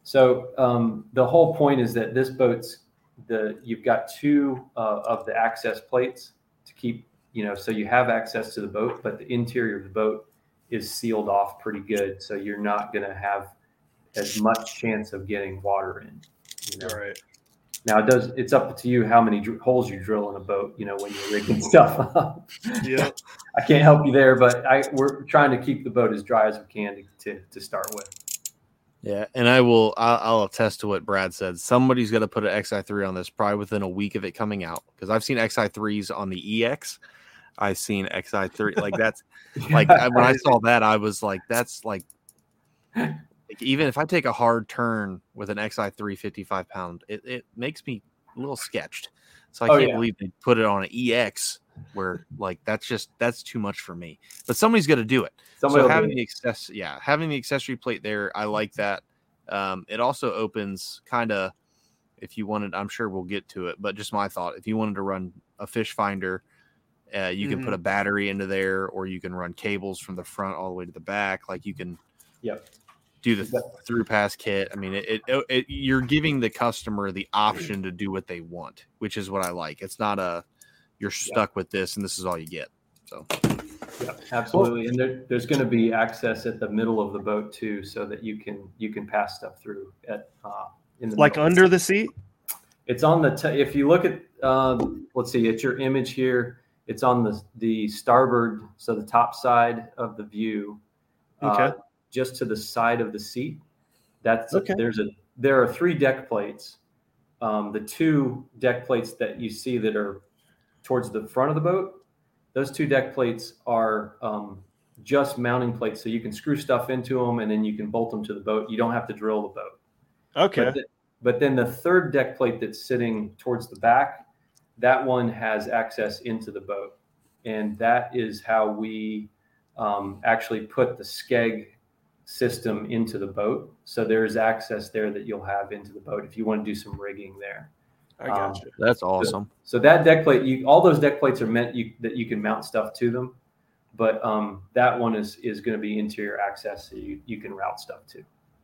So um, the whole point is that this boat's the you've got two uh, of the access plates to keep, you know, so you have access to the boat, but the interior of the boat is sealed off pretty good, so you're not going to have as much chance of getting water in. You know? Right. Now it does. It's up to you how many dr- holes you drill in a boat. You know, when you're rigging stuff up. Yeah. I can't help you there, but I we're trying to keep the boat as dry as we can to to, to start with. Yeah, and I will. I'll, I'll attest to what Brad said. Somebody's got to put an X I three on this, probably within a week of it coming out, because I've seen X I threes on the E X. I've seen X I three. Like that's like I, when I saw that, I was like, that's like, like, even if I take a hard turn with an X I three fifty-five pound, it, it makes me a little sketched. So I Oh, can't yeah. believe they put it on an E X where like that's just that's too much for me. But somebody's got to do it. Somebody so will having do the access, yeah, having the accessory plate there, I like that. Um, it also opens kind of, if you wanted, I'm sure we'll get to it, but just my thought, if you wanted to run a fish finder, uh, you Mhm. can put a battery into there, or you can run cables from the front all the way to the back. Like you can, Yep. do the through pass kit. I mean, it, it, it you're giving the customer the option to do what they want, which is what I like. It's not a you're stuck with this and this is all you get. So Yeah, absolutely. And there, there's going to be access at the middle of the boat too, so that you can you can pass stuff through at uh, in the Like middle. under the seat? It's on the t- if you look at um, let's see, it's your image here. It's on the the starboard, so the top side of the view. Okay. Uh, just to the side of the seat. That's Okay. there's a there are three deck plates. Um, the two deck plates that you see that are towards the front of the boat, those two deck plates are um, just mounting plates, so you can screw stuff into them and then you can bolt them to the boat. You don't have to drill the boat. Okay. But, th- but then the third deck plate that's sitting towards the back, that one has access into the boat, and that is how we um, actually put the skeg system into the boat. So there's access there that you'll have into the boat if you want to do some rigging there. I got Um, you. that's awesome. So, so that deck plate, you, all those deck plates are meant you, that you can mount stuff to them, but um, that one is is going to be interior access, so you, you can route stuff to.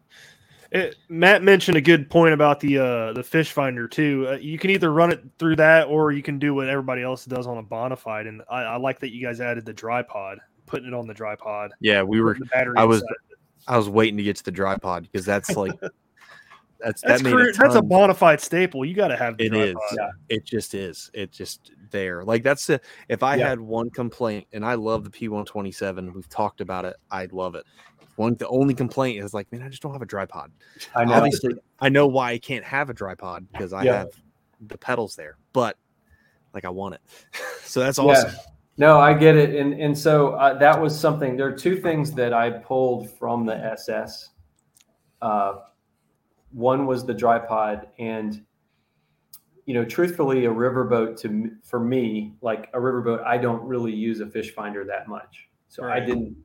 It, Matt mentioned a good point about the uh, the fish finder too. Uh, you can either run it through that, or you can do what everybody else does on a Bonafide. And I, I like that you guys added the dry pod, putting it on the dry pod. Yeah, we were. The battery I was. inside. I was waiting to get to the dry pod because that's like that's That's that made cur- a that's a ton- Bonafide staple. You got to have the It dry is. pod. Yeah. It just is. It just there. Like that's the if I Yeah. had one complaint, and I love the P one twenty-seven. We've talked about it. I'd love it. One the only complaint is like, man, I just don't have a dry pod. I know. Obviously, I know why I can't have a dry pod because I Yeah. have the pedals there, but like I want it. So that's Yeah. awesome. No, I get it. And and so uh, that was something. There are two things that I pulled from the S S. Uh, one was the dry pod, and you know, truthfully, a riverboat to m- for me, like a riverboat, I don't really use a fish finder that much, so Right. I didn't.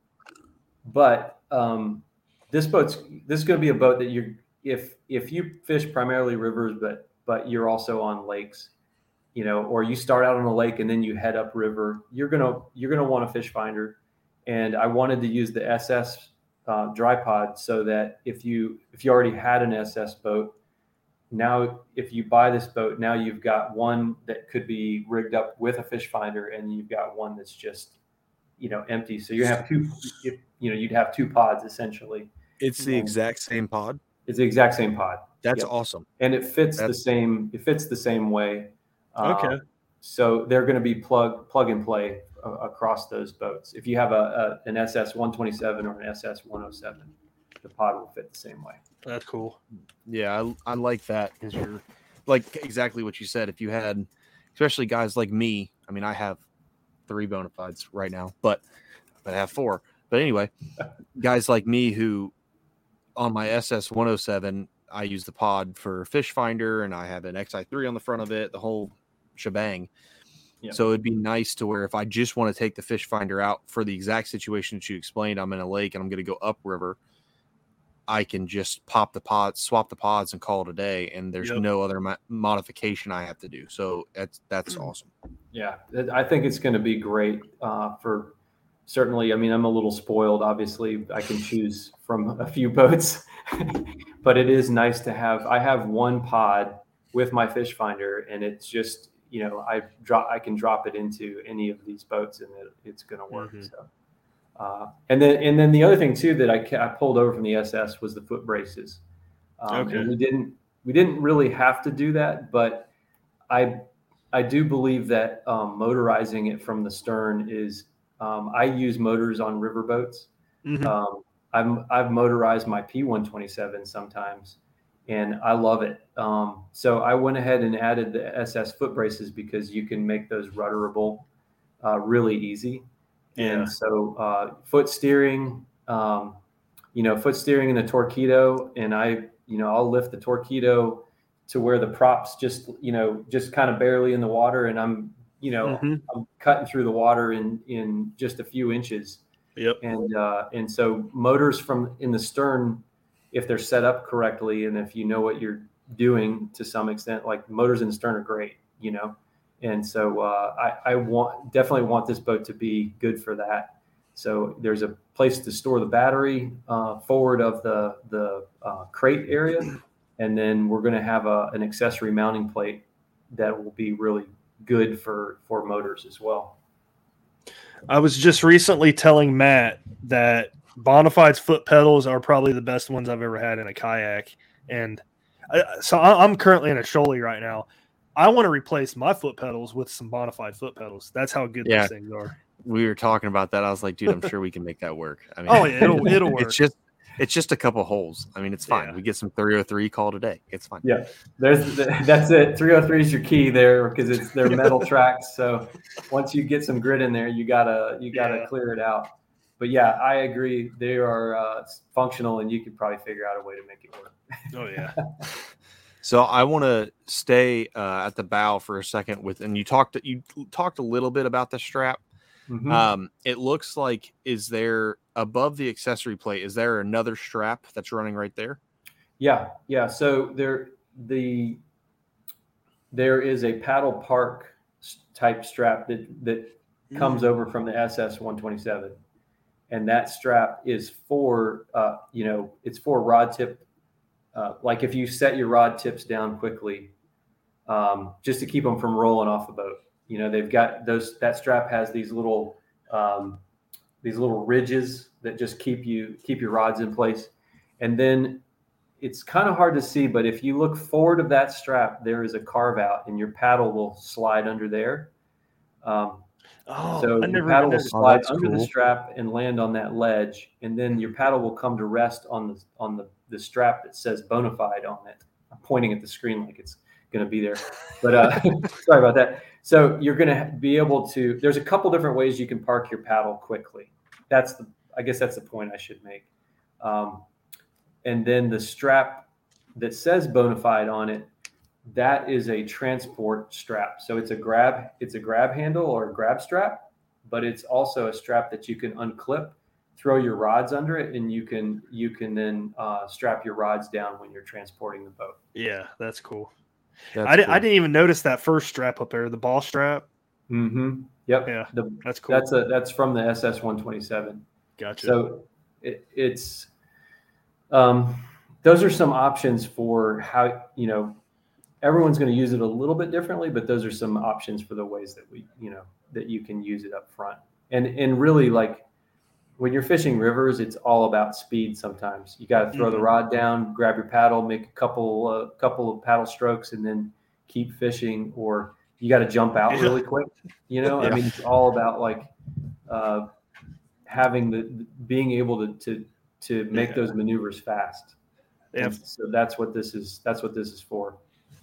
But um, this boat's this is going to be a boat that you if if you fish primarily rivers, but but you're also on lakes, you know, or you start out on a lake and then you head up river, you're gonna you're gonna want a fish finder, and I wanted to use the S S uh, dry pod so that if you if you already had an S S boat, now if you buy this boat, now you've got one that could be rigged up with a fish finder, and you've got one that's just you know empty. So you have two, if, you know, you'd have two pods essentially. It's the exact same pod. It's the exact same pod. That's Yep. awesome. And it fits the That's- same. It fits the same way. Um, Okay. So they're going to be plug plug and play uh, across those boats. If you have a, a an S S one twenty-seven or an S S one oh seven, the pod will fit the same way. That's cool. Yeah, I, I like that because you're like exactly what you said. If you had, especially guys like me, I mean, I have three bona fides right now, but but I have four. But anyway, guys like me who on my S S one oh seven, I use the pod for fish finder, and I have an X I three on the front of it, the whole shebang. Yep. So it'd be nice to where if I just want to take the fish finder out for the exact situation that you explained, I'm in a lake and I'm going to go upriver, I can just pop the pods, swap the pods, and call it a day. And there's Yep. no other mo- modification I have to do. So that's that's awesome. Yeah, I think it's going to be great uh, for certainly, I mean, I'm a little spoiled. Obviously, I can choose from a few boats, but it is nice to have. I have one pod with my fish finder, and it's just, you know, I drop, I can drop it into any of these boats, and it, it's going to work. Mm-hmm. So, uh, and then and then the other thing too that I, I pulled over from the S S was the foot braces. Um, okay. And we didn't we didn't really have to do that, but I I do believe that um, motorizing it from the stern is. Um, I use motors on river boats. Mm-hmm. Um, I'm, I've motorized my P one twenty-seven sometimes, and I love it. Um, so I went ahead and added the S S foot braces because you can make those rudderable uh, really easy. Yeah. And so uh, foot steering, um, you know, foot steering in the Torqeedo, and I, you know, I'll lift the Torqeedo to where the props just, you know, just kind of barely in the water, and I'm, you know, mm-hmm. I'm cutting through the water in, in just a few inches. Yep. And, uh, and so motors from in the stern, if they're set up correctly, and if you know what you're doing to some extent, like motors in the stern are great, you know? And so, uh, I, I want, definitely want this boat to be good for that. So there's a place to store the battery, uh, forward of the, the, uh, crate area. And then we're going to have a, an accessory mounting plate that will be really good for for motors as well. I was just recently telling Matt that Bonafide's foot pedals are probably the best ones I've ever had in a kayak, and I, so I'm currently in a Shoaly right now. I want to replace my foot pedals with some Bonafide foot pedals. That's how good yeah. those things are. We were talking about that. I was like, dude, I'm sure we can make that work. I mean, oh yeah, it'll it'll work. It's just It's just a couple holes. I mean, it's fine. Yeah. We get some three oh three call today. It's fine. Yeah, there's the, that's it. three oh three is your key there because it's they're metal tracks. So once you get some grit in there, you gotta you gotta yeah. clear it out. But yeah, I agree. They are uh, functional, and you could probably figure out a way to make it work. Oh yeah. So I want to stay uh, at the bow for a second with, and you talked you talked a little bit about the strap. Mm-hmm. Um, it looks like, is there above the accessory plate, is there another strap that's running right there? Yeah. Yeah. So there, the, there is a paddle park type strap that, that mm. comes over from the S S one twenty-seven. And that strap is for, uh, you know, it's for rod tip. Uh, like if you set your rod tips down quickly, um, just to keep them from rolling off the boat. You know, they've got those, that strap has these little, um, these little ridges that just keep you, keep your rods in place. And then it's kind of hard to see, but if you look forward of that strap, there is a carve out and your paddle will slide under there. Um, oh, so I your never paddle will slide oh, under cool. the strap and land on that ledge. And then your paddle will come to rest on the, on the, the strap that says Bonafide on it. I'm pointing at the screen like it's going to be there, but uh, sorry about that. So you're going to be able to, there's a couple different ways you can park your paddle quickly. That's the, I guess that's the point I should make. Um, and then the strap that says Bonafide on it, that is a transport strap. So it's a grab, it's a grab handle or a grab strap, but it's also a strap that you can unclip, throw your rods under it, and you can, you can then uh, strap your rods down when you're transporting the boat. Yeah, that's cool. That's I, did, cool. I didn't even notice that first strap up there, the ball strap. Mm-hmm. Yep. Yeah, the, that's cool. That's a that's from the S S one twenty-seven. Gotcha. So it, it's um, those are some options for how, you know, everyone's going to use it a little bit differently, but those are some options for the ways that we, you know, that you can use it up front. And and really, like when you're fishing rivers, it's all about speed. Sometimes you got to throw mm-hmm. the rod down, grab your paddle, make a couple a uh, couple of paddle strokes, and then keep fishing. Or you got to jump out really quick. You know, yeah. I mean, it's all about like uh, having the being able to to to make yeah. those maneuvers fast. Yeah. And so that's what this is. That's what this is for.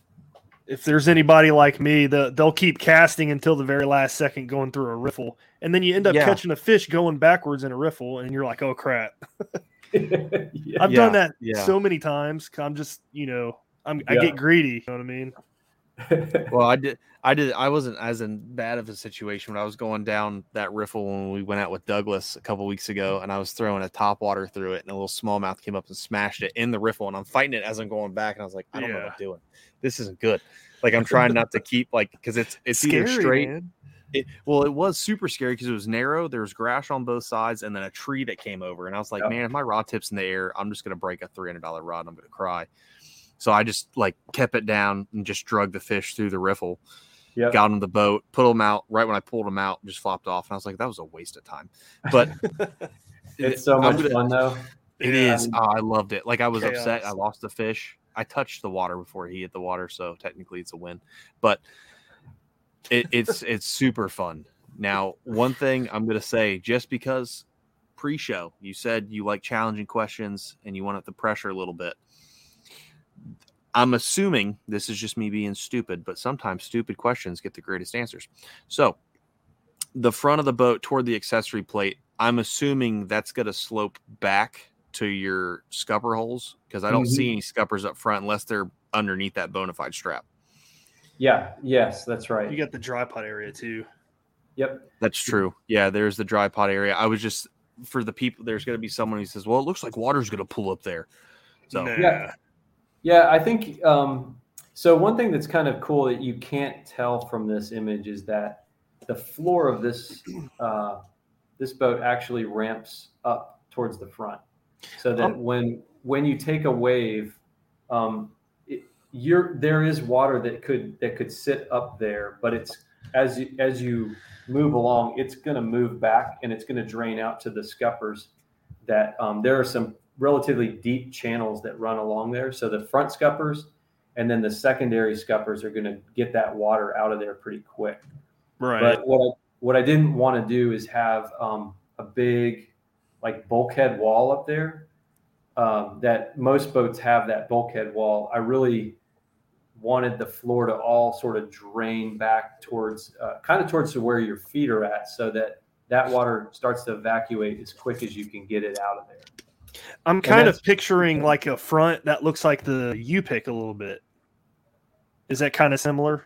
If there's anybody like me, the, they'll keep casting until the very last second going through a riffle. And then you end up yeah. catching a fish going backwards in a riffle, and you're like, oh, crap. yeah. I've yeah. done that yeah. so many times. I'm just, you know, I'm, I yeah. get greedy. You know what I mean? Well, I did. I did. I wasn't as in bad of a situation when I was going down that riffle when we went out with Douglas a couple weeks ago, and I was throwing a top water through it, and a little smallmouth came up and smashed it in the riffle, and I'm fighting it as I'm going back, and I was like, I don't yeah. know what I'm doing. This isn't good. Like I'm trying not to keep like because it's it's Scary, either straight. Man. It, well, it was super scary because it was narrow. There was grass on both sides, and then a tree that came over. And I was like, Yep. man, if my rod tips in the air, I'm just gonna break a three hundred dollar rod. And I'm gonna cry. So I just like kept it down and just drug the fish through the riffle. Yep. Got on the boat, put them out. Right when I pulled them out, just flopped off, and I was like, that was a waste of time. But It's so I'm much gonna- fun though. It Yeah. is. Oh, I loved it. Like I was Chaos. upset. I lost the fish. I touched the water before he hit the water, so technically it's a win. But it, it's it's super fun. Now, one thing I'm going to say, just because pre-show you said you like challenging questions and you want the pressure a little bit, I'm assuming this is just me being stupid, but sometimes stupid questions get the greatest answers. So the front of the boat toward the accessory plate, I'm assuming that's going to slope back to your scupper holes because I don't Mhm. see any scuppers up front unless they're underneath that bona fide strap. Yeah. Yes, that's right. You got the dry pot area too. Yep. That's true. Yeah, there's the dry pot area. I was just for the people. There's going to be someone who says, "Well, it looks like water's going to pull up there." So Nah. Yeah. Yeah, I think um, so. One thing that's kind of cool that you can't tell from this image is that the floor of this uh, this boat actually ramps up towards the front, so that Um, when when you take a wave, um, it, you're there is water that could that could sit up there, but it's as you as you move along, it's going to move back and it's going to drain out to the scuppers. That um, there are some relatively deep channels that run along there. So the front scuppers and then the secondary scuppers are going to get that water out of there pretty quick. Right. But what I, what I didn't want to do is have um, a big like bulkhead wall up there um, that most boats have that bulkhead wall. I really wanted the floor to all sort of drain back towards uh, kind of towards to where your feet are at so that that water starts to evacuate as quick as you can get it out of there. I'm kind that's- of picturing like a front that looks like the U-pick a little bit. Is that kind of similar?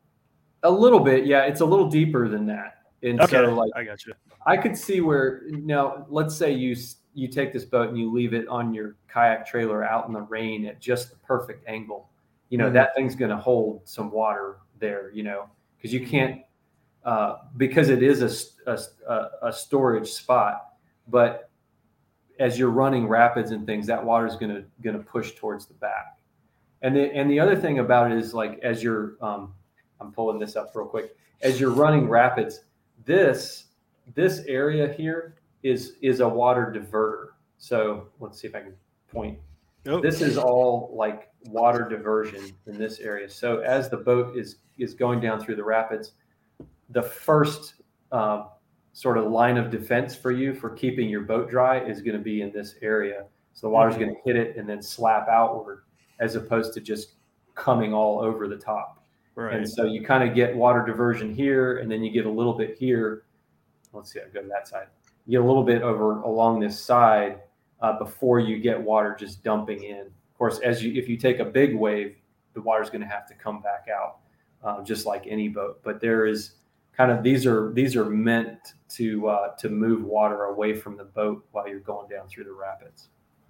A little bit, yeah. It's a little deeper than that, and Okay, so like I got you. I could see where now. Let's say you you take this boat and you leave it on your kayak trailer out in the rain at just the perfect angle. You know Mhm. that thing's going to hold some water there. You know because you can't uh, because it is a, a a storage spot, but as you're running rapids and things, that water is going to going to push towards the back. And the and the other thing about it is like as you're um, I'm pulling this up real quick. As you're running rapids, this this area here is is a water diverter. So let's see if I can point. Oh. This is all like water diversion in this area. So as the boat is is going down through the rapids, the first um, sort of line of defense for you for keeping your boat dry is going to be in this area. So the water's Mm-hmm. going to hit it and then slap outward, as opposed to just coming all over the top. Right. And so you kind of get water diversion here, and then you get a little bit here. Let's see, I'll go to that side. You get a little bit over along this side uh, before you get water just dumping in. Of course, as you if you take a big wave, the water's going to have to come back out, uh, just like any boat. But there is kind of these are these are meant to uh, to move water away from the boat while you're going down through the rapids.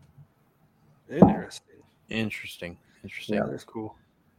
Interesting. interesting, interesting. Yeah. That's cool.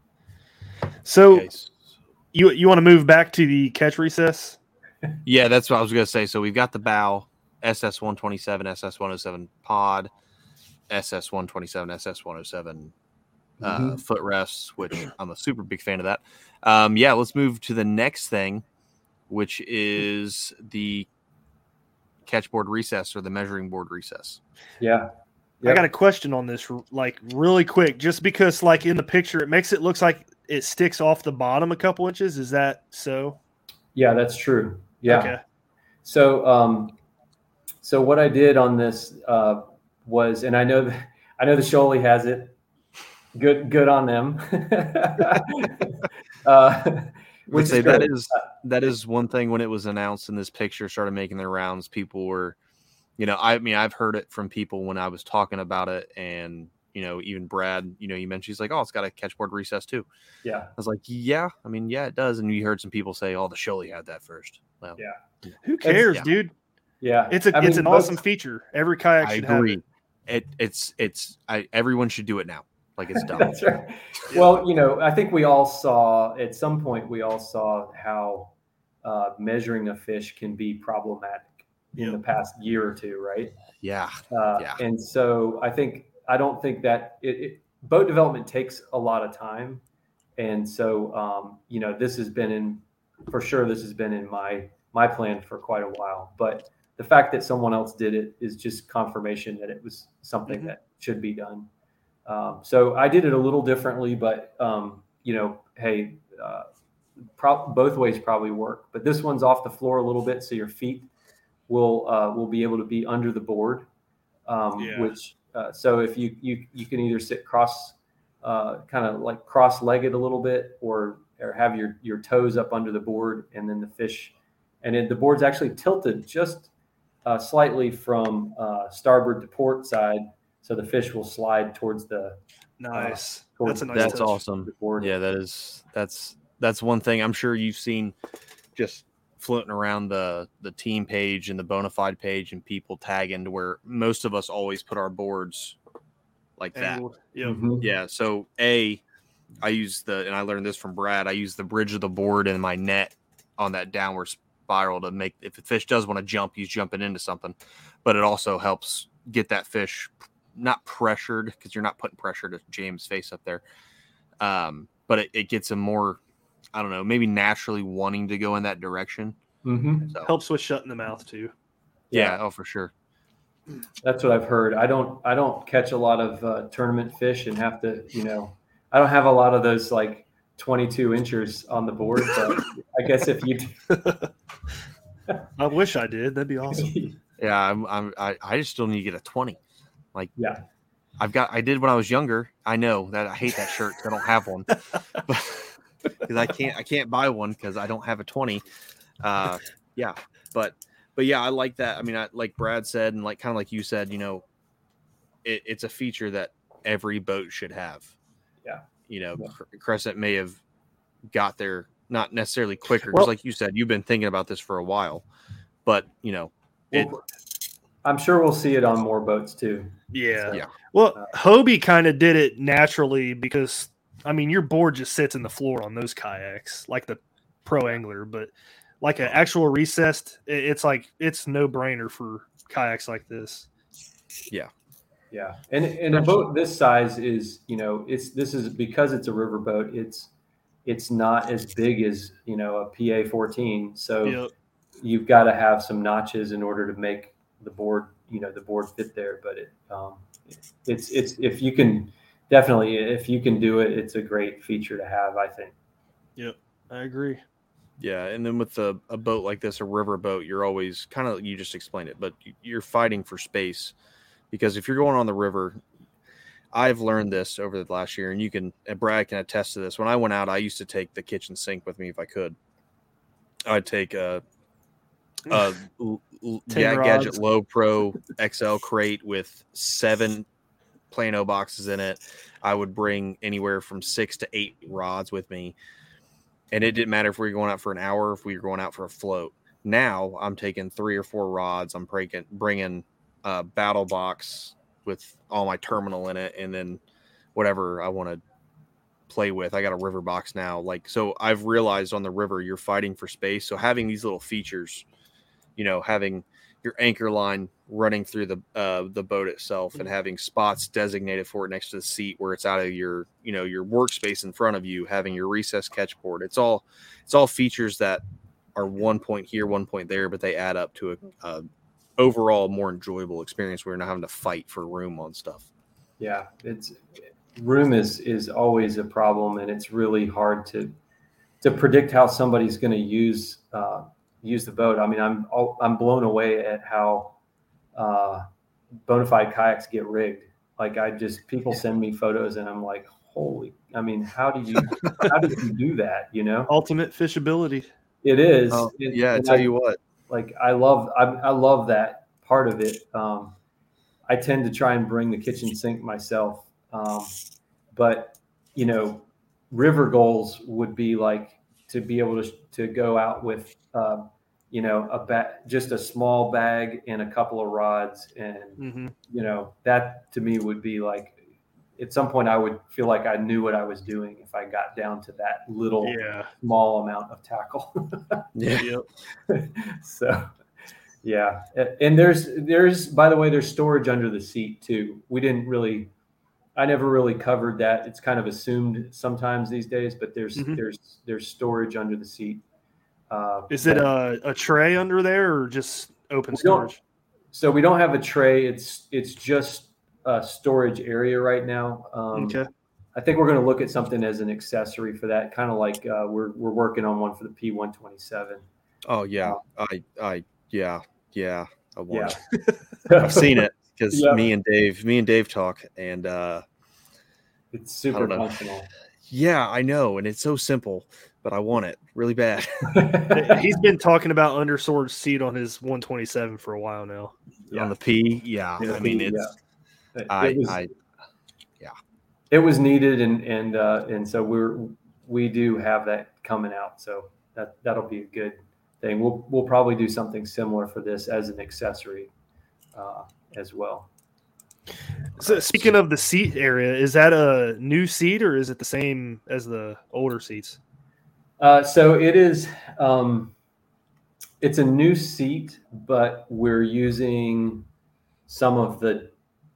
So Okay, s- you you want to move back to the catch recess? Yeah, that's what I was going to say. So we've got the bow, S S one twenty-seven, S S one oh seven pod, S S one twenty-seven, S S one oh seven uh, Mhm. footrests, which I'm a super big fan of that. Um, yeah, let's move to the next thing, which is the catchboard recess or the measuring board recess. Yeah. I Yep. got a question on this, like really quick, just because, like in the picture, it makes it looks like it sticks off the bottom a couple inches. Is that so? Yeah, that's true. Yeah. Okay. So, um, so what I did on this uh, was, and I know, that, I know the Shoaly has it. Good, good on them. uh, I would which say is that great. is that is one thing when it was announced and this picture started making their rounds. People were, you know, I mean, I've heard it from people when I was talking about it, and you know, even Brad, you know, you mentioned he's like, oh, it's got a catchboard recess too. Yeah. I was like, yeah, I mean, yeah, it does. And you heard some people say, oh, the Shoaly had that first. Well, Yeah. Who cares, yeah. dude? Yeah. It's a I it's mean, an both- awesome feature. Every kayak I should have agree. it. It it's it's I everyone should do it now. Like it's done. That's right. Well, you know, I think we all saw at some point we all saw how uh, measuring a fish can be problematic in Yep. the past year or two, right? Yeah. Uh, Yeah. And so I think I don't think that it, it, boat development takes a lot of time, and so um, you know this has been in for sure. This has been in my my plan for quite a while. But the fact that someone else did it is just confirmation that it was something Mhm. that should be done. Um, so I did it a little differently, but um, you know, hey, uh, pro- both ways probably work. But this one's off the floor a little bit, so your feet will uh, will be able to be under the board. Um, Yeah. Which uh, so if you you you can either sit cross, uh, kind of like cross-legged a little bit, or or have your your toes up under the board, and then the fish, and then the board's actually tilted just uh, slightly from uh, starboard to port side, so the fish will slide towards the Nice. Uh, That's a nice That's touch. awesome. the board. Yeah, that is that's that's one thing I'm sure you've seen just floating around the the team page and the Bonafide page, and people tagging to where most of us always put our boards like that. Angled. Yep. Mhm. Yeah. So a, I use the and I learned this from Brad. I use the bridge of the board and my net on that downward spiral to make if the fish does want to jump, he's jumping into something, but it also helps get that fish not pressured because you're not putting pressure to James' face up there. Um, but it, it gets him more, I don't know, maybe naturally wanting to go in that direction. Mhm. So Helps with shutting the mouth too. yeah, oh for sure. That's what I've heard. I don't I don't catch a lot of uh, tournament fish and have to, you know, I don't have a lot of those like twenty-two inchers on the board. But I guess if you I wish I did. That'd be awesome. Yeah, I'm, I'm I, I just still need to get a twenty. Like yeah, I've got I did when I was younger. I know that I hate that shirt 'cause I don't have one. Because I can't I can't buy one because I don't have a twenty. Uh yeah. But but yeah, I like that. I mean, I, like Brad said, and like kind of like you said, you know, it, it's a feature that every boat should have. Yeah. You know, Yeah. Crescent may have got there not necessarily quicker because, Well- like you said, you've been thinking about this for a while. But you know, it, Well, I'm sure we'll see it on more boats too. Yeah. Yeah. Well, Hobie kind of did it naturally because, I mean, your board just sits in the floor on those kayaks, like the pro angler, but like an actual recessed, it- it's like, it's no brainer for kayaks like this. Yeah, and and a boat this size is, you know, it's this is because it's a river boat. It's it's not as big as, you know, a P A fourteen. So Yep. you've got to have some notches in order to make the board, you know, the board fit there. But it, um, it's it's if you can definitely if you can do it, it's a great feature to have, I think. Yep. I agree. yeah. And then with a, a boat like this, a river boat, you're always kind of, you just explained it, but you- you're fighting for space because if you're going on the river, I've learned this over the last year, and you can, and Brad can attest to this. When I went out, I used to take the kitchen sink with me if I could. I'd take a, a l- l- Ten yeah, Gadget rods. Low Pro X L crate with seven Plano boxes in it. I would bring anywhere from six to eight rods with me. And it didn't matter if we were going out for an hour, or if we were going out for a float. Now I'm taking three or four rods. I'm bringing, bringing a battle box with all my terminal in it, and then whatever I want to play with. I got a river box now. Like, so I've realized on the river, you're fighting for space. So having these little features, you know, having your anchor line running through the uh, the boat itself, and having spots designated for it next to the seat where it's out of your, you know, your workspace in front of you, having your recessed catch board. It's all, it's all features that are one point here, one point there, but they add up to a, a overall more enjoyable experience where you're not having to fight for room on stuff. Yeah, it's room is is always a problem, and it's really hard to to predict how somebody's going to use uh, use the boat. I mean, I'm I'm blown away at how uh, Bonafide kayaks get rigged. Like, I just people send me photos, and I'm like, holy! I mean, how did you how did you do that? You know, Ultimate fishability. it is. Oh, It- yeah, I and tell I- you what. like I love I, I love that part of it. Um, I tend to try and bring the kitchen sink myself, um, but you know, river goals would be like to be able to to go out with uh, you know a ba- just a small bag and a couple of rods, and Mm-hmm. you know that to me would be like at some point I would feel like I knew what I was doing if I got down to that little Yeah. small amount of tackle. Yeah. So, yeah. And there's, there's, by the way, there's storage under the seat too. We didn't really, I never really covered that. It's kind of assumed sometimes these days, but there's, Mhm. there's, there's storage under the seat. Uh, Is it that- a, a tray under there or just open We don't- storage? So we don't have a tray. It's, it's just a storage area right now. Um, Okay. I think we're going to look at something as an accessory for that, kind of like uh, we're we're working on one for the P one twenty-seven. Oh yeah. I I yeah yeah. I want Yeah, it. I've seen it because Yeah. me and Dave, me and Dave talk, and uh, It's I super don't know. functional. yeah, I know, and it's so simple, but I want it really bad. He's been talking about undersword seat on his one twenty-seven for a while now. Yeah. On the P, yeah. Yeah, I mean, yeah. it's It I was- I it was needed, and and uh, and so we're we do have that coming out. So that that'll be a good thing. We'll we'll probably do something similar for this as an accessory uh, as well. So speaking of the seat area, is that a new seat or is it the same as the older seats? Uh, so it is. Um, it's a new seat, but we're using some of the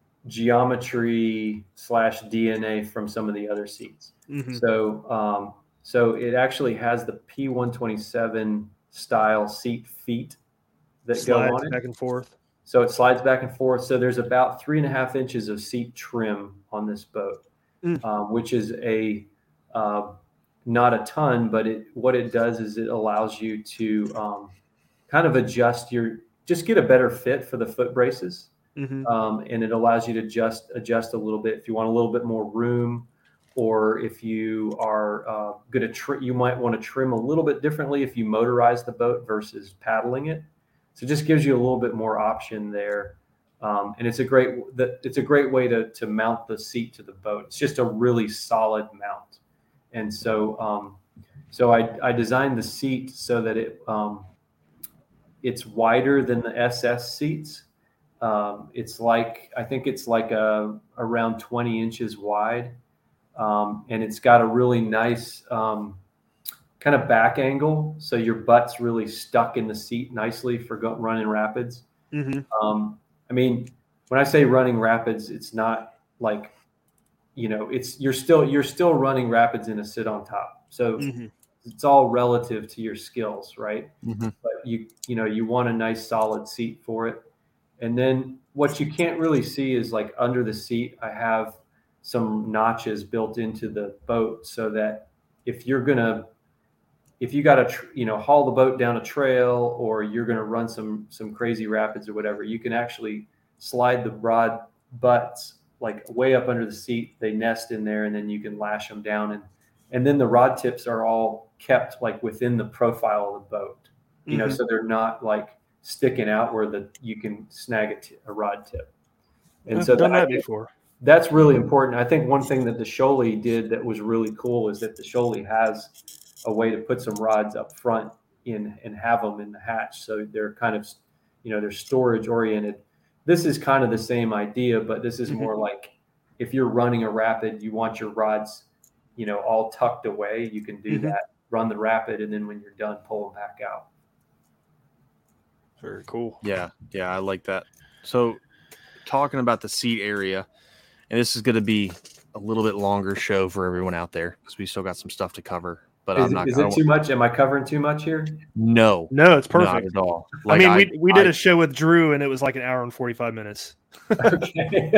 geometry slash D N A from some of the other seats. Mhm. So, um, so it actually has the P one twenty-seven style seat feet that go Slides on it. back and forth. So it slides back and forth. So there's about three and a half inches of seat trim on this boat, Mm. um, which is a uh, not a ton, but it what it does is it allows you to um, kind of adjust your just get a better fit for the foot braces. Mhm. Um, and it allows you to just adjust a little bit if you want a little bit more room, or if you are uh, going to trim, you might want to trim a little bit differently if you motorize the boat versus paddling it. So it just gives you a little bit more option there, um, and it's a great it's a great way to to mount the seat to the boat. It's just a really solid mount, and so um, so I I designed the seat so that it um, it's wider than the S S seats. Um, it's like, I think it's like a, around twenty inches wide. Um, and it's got a really nice um, kind of back angle. So your butt's really stuck in the seat nicely for go, running rapids. Mhm. Um, I mean, when I say running rapids, it's not like, you know, it's, you're still, you're still running rapids in a sit on top. So Mhm. it's all relative to your skills, right? Mhm. But you, you know, you want a nice solid seat for it. And then what you can't really see is like under the seat, I have some notches built into the boat so that if you're going to, if you got to, tr- you know, haul the boat down a trail or you're going to run some, some crazy rapids or whatever, you can actually slide the rod butts like way up under the seat. They nest in there and then you can lash them down. And, and then the rod tips are all kept like within the profile of the boat, you know, Mhm. so they're not like sticking out where the you can snag a, t- a rod tip. And I've so done that, that before. that's really important. I think one thing that the Shoalie did that was really cool is that the Shoalie has a way to put some rods up front in and have them in the hatch. So they're kind of, you know, they're storage oriented. This is kind of the same idea, but this is more like if you're running a rapid, you want your rods, you know, all tucked away. You can do Mhm. that, run the rapid, and then when you're done, pull them back out. Very cool. Yeah, yeah, I like that. So, talking about the seat area, and this is going to be a little bit longer show for everyone out there because we still got some stuff to cover. But Is, I'm not. is I it don't- too much? Am I covering too much here? No, No, it's not perfect. at all. I Like, mean, we we did I- a show with Drew and it was like an hour and forty-five minutes. Okay.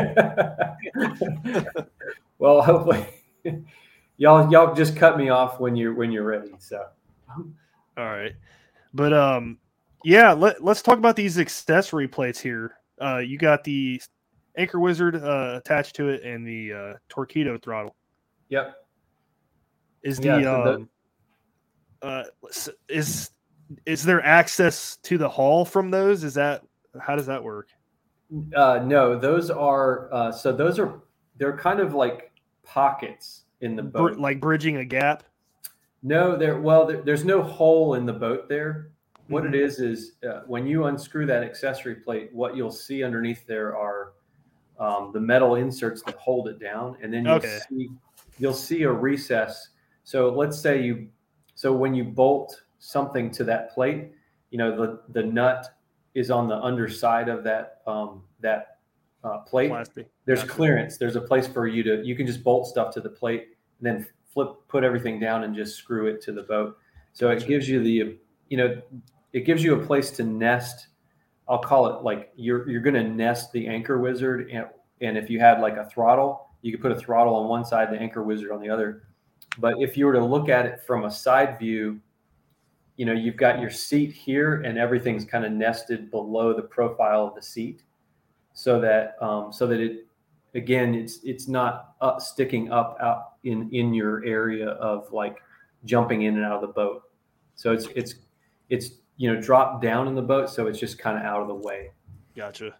Well, hopefully, y'all y'all just cut me off when you're when you're ready. So. All right. But um yeah, let, let's talk about these accessory plates here. Uh you got the Anchor Wizard uh attached to it and the uh Torpedo throttle. Yep. Is the Yeah, so the- um uh s- is is there access to the hull from those? Is that how does that work? Uh, no, those are uh, so those are they're kind of like pockets in the Br- boat. like bridging a gap? No, there. Well, there, there's no hole in the boat there. What Mhm. it is is uh, when you unscrew that accessory plate, what you'll see underneath there are um, the metal inserts that hold it down, and then you'll Okay. see you'll see a recess. So let's say you so when you bolt something to that plate, you know the the nut is on the underside of that um, that uh, plate. Plastic. There's Gotcha. clearance. There's a place for you to you can just bolt stuff to the plate and then flip put everything down and just screw it to the boat. So it gives you the you know it gives you a place to nest. I'll call it like you're you're going to nest the anchor wizard, and and if you had like a throttle, you could put a throttle on one side, the anchor wizard on the other. But if you were to look at it from a side view, you know you've got your seat here, and everything's kind of nested below the profile of the seat, so that um, so that it again it's it's not up, sticking up out in in your area of like jumping in and out of the boat. So it's it's it's you know dropped down in the boat, so it's just kind of out of the way. Gotcha.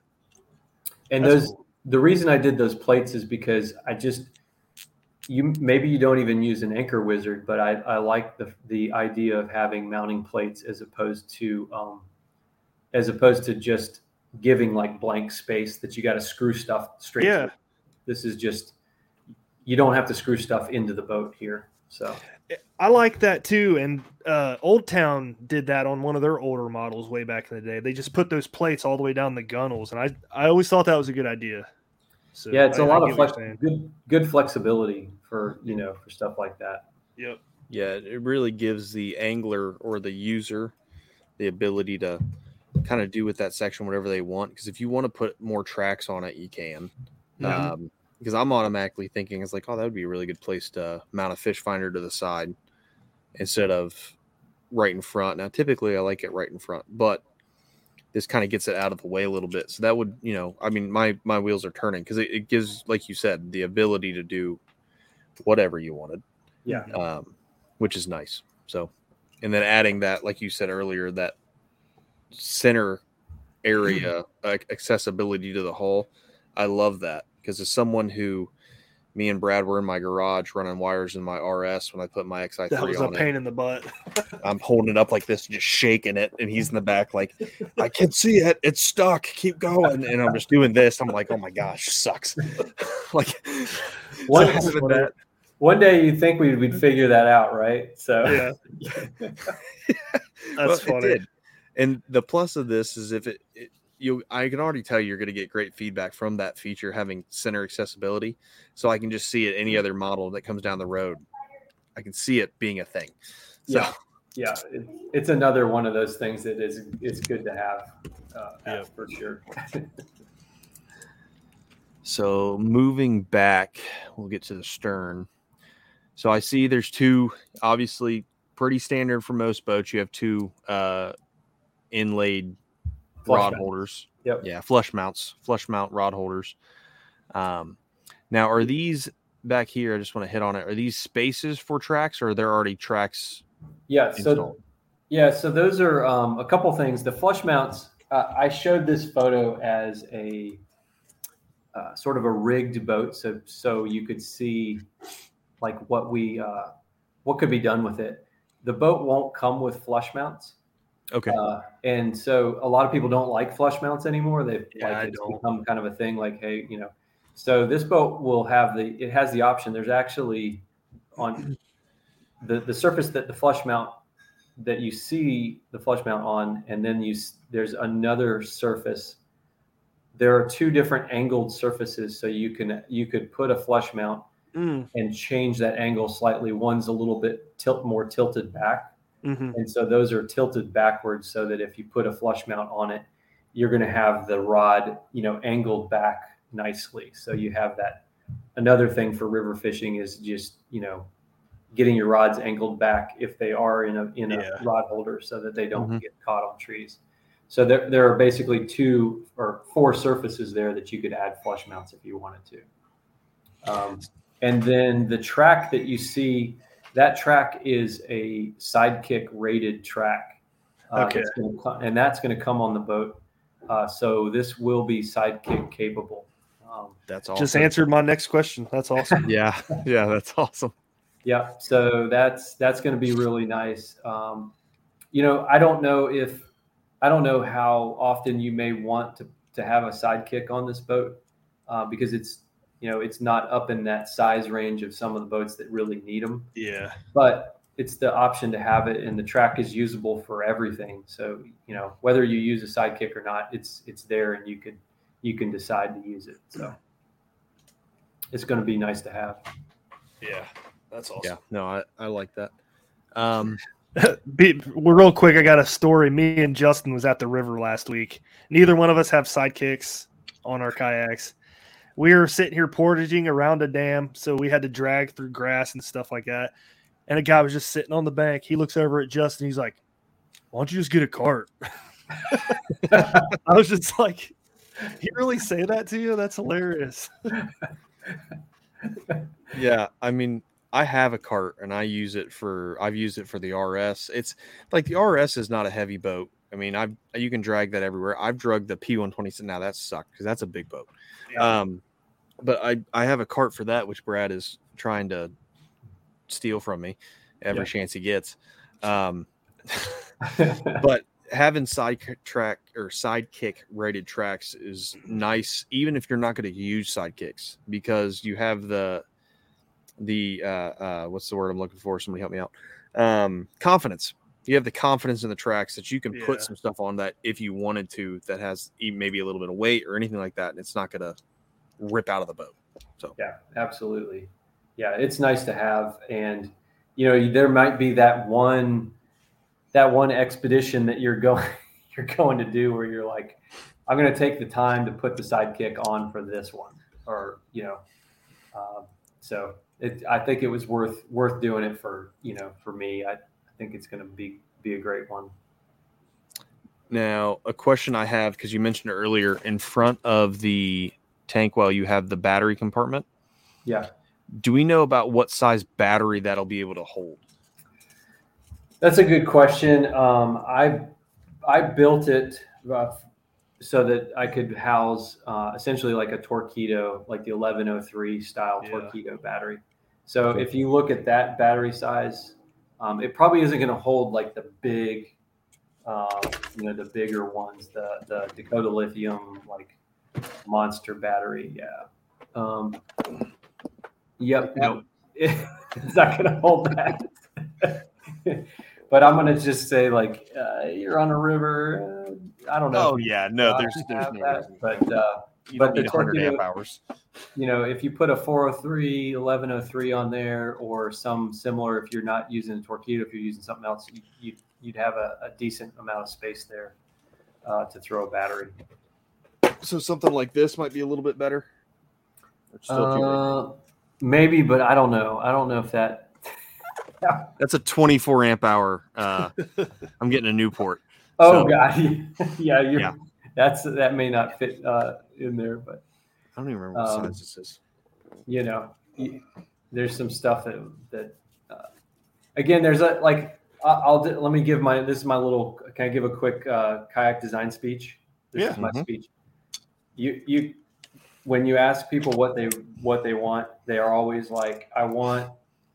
And That's those cool. the reason I did those plates is because I just you maybe you don't even use an anchor wizard, but I, I like the the idea of having mounting plates as opposed to um, as opposed to just giving like blank space that you got to screw stuff straight. Yeah. To. This is just you don't have to screw stuff into the boat here. So I like that too. And uh, Old Town did that on one of their older models way back in the day. They just put those plates all the way down the gunnels, and I I always thought that was a good idea. So yeah, it's a I- I lot get of what flex, you're saying. good good flexibility for you know for stuff like that. Yep. Yeah, it really gives the angler or the user the ability to kind of do with that section whatever they want. Because if you want to put more tracks on it, you can. Mhm. Um, because I'm automatically thinking it's like, oh, that would be a really good place to mount a fish finder to the side instead of right in front. Now, typically I like it right in front, but this kind of gets it out of the way a little bit. So that would, you know, I mean, my my wheels are turning because it, it gives, like you said, the ability to do whatever you wanted. Yeah. Um, which is nice. So, and then adding that, like you said earlier, that center area uh, accessibility to the hull. I love that because as someone who, me and Brad were in my garage running wires in my R S when I put my X I three That was a on pain it. in the butt. I'm holding it up like this, just shaking it, and he's in the back like, I can see it. It's stuck. Keep going. And I'm just doing this. I'm like, oh my gosh, sucks. like, One, so having that. one day you'd think we'd, we'd figure that out, right? So Yeah. That's Well, it funny. did. And the plus of this is if it, it you I can already tell you're going to get great feedback from that feature having center accessibility. So I can just see it any other model that comes down the road. I can see it being a thing. So yeah, yeah, it, it's another one of those things that is is good to have, uh, Yeah. for sure. So moving back, we'll get to the stern. So I see there's two, obviously pretty standard for most boats. You have two uh, inlaid Flush rod mount. holders. Yep. Yeah, flush mounts, flush mount rod holders. Um, now, are these back here? I just want to hit on it. Are these spaces for tracks, or are there already tracks Yeah. So installed? yeah, so those are um, a couple things. The flush mounts. Uh, I showed this photo as a uh, sort of a rigged boat, so so you could see like what we uh, what could be done with it. The boat won't come with flush mounts. Okay. Uh, and so a lot of people don't like flush mounts anymore. They've Yeah, I like it's don't. become kind of a thing like, hey, you know, so this boat will have the, it has the option. There's actually on the, the surface that the flush mount that you see the flush mount on, and then you, s- there's another surface. There are two different angled surfaces. So you can, you could put a flush mount Mm, and change that angle slightly. One's a little bit tilt more tilted back. mhm. And so those are tilted backwards so that if you put a flush mount on it, you're going to have the rod, you know, angled back nicely. So you have that. Another thing for river fishing is just, you know, getting your rods angled back if they are in a in a Yeah. rod holder so that they don't Mhm. get caught on trees. So there, there are basically two or four surfaces there that you could add flush mounts if you wanted to. Um, and then the track that you see, that track is a Sidekick rated track. Uh, Okay. that's gonna co- and that's going to come on the boat. Uh, so this will be Sidekick capable. Um, That's awesome. Just answered my next question. That's awesome. Yeah. Yeah. That's awesome. yeah. So that's that's going to be really nice. Um, you know, I don't know if I don't know how often you may want to to have a Sidekick on this boat. uh, because it's, you know, it's not up in that size range of some of the boats that really need them. Yeah. But it's the option to have it, and the track is usable for everything. So, you know, whether you use a sidekick or not, it's it's there, and you could you can decide to use it. So it's going to be nice to have. Yeah, that's awesome. Yeah, no, I, I like that. Um, Be, well, real quick, I got a story. Me and Justin was at the river last week. Neither one of us have sidekicks on our kayaks. We were sitting here portaging around a dam, so we had to drag through grass and stuff like that. And a guy was just sitting on the bank. He looks over at Justin. He's like, "Why don't you just get a cart?" I was just like, "You really say that to you? That's hilarious." Yeah, I mean, I have a cart and I use it for. I've used it for the R S. It's like the R S is not a heavy boat. I mean, I've you can drag that everywhere. I've dragged the P one twenty-six. Now that sucked because that's a big boat. Yeah. Um, but I I have a cart for that, which Brad is trying to steal from me every Yeah. chance he gets. Um, but having side track or sidekick rated tracks is nice, even if you're not going to use sidekicks, because you have the the uh, uh, what's the word I'm looking for? Somebody help me out. Um, confidence. You have the confidence in the tracks that you can Yeah. put some stuff on that if you wanted to, that has even maybe a little bit of weight or anything like that, and it's not going to rip out of the boat. So Yeah, absolutely. Yeah, it's nice to have, and you know, there might be that one that one expedition that you're going you're going to do where you're like, I'm going to take the time to put the sidekick on for this one, or you know, um, so it, I think it was worth worth doing it for you know for me. I, I think it's going to be be a great one. now a question I have, because you mentioned earlier, in front of the tank well, you have the battery compartment. Yeah. Do we know about what size battery that'll be able to hold? That's a good question. Um, I I built it uh, so that I could house uh, essentially like a Torqeedo, like the eleven oh three style Yeah. Torqeedo battery. So if you look at that battery size, um, it probably isn't going to hold like the big, uh, you know, the bigger ones, the the Dakota Lithium like monster battery. Yeah. Um, yep. No, it's not going to hold that. But I'm gonna just say, like, uh, you're on a river. Uh, I don't know. Oh yeah, no, Uh, there's there's have no that, reason. but uh, You but don't the need one hundred amp Torqeedo, hours. you know, if you put a four oh three, eleven oh three on there, or some similar, if you're not using a Torqeedo, if you're using something else, you, you, you'd have a, a decent amount of space there uh, to throw a battery. So something like this might be a little bit better. Or still too late? Uh, maybe, but I don't know. I don't know if that. That's a twenty-four amp hour. Uh, I'm getting a Newport. Oh So- God, yeah, you're, Yeah. that's that may not fit uh, in there, but. I don't even remember what Um, size this is. you know, you, there's some stuff that that uh, again, there's a like I- I'll do, let me give my this is my little. Can I give a quick uh, kayak design speech? This Yeah. is my Mhm. speech. You you when you ask people what they what they want, they are always like, I want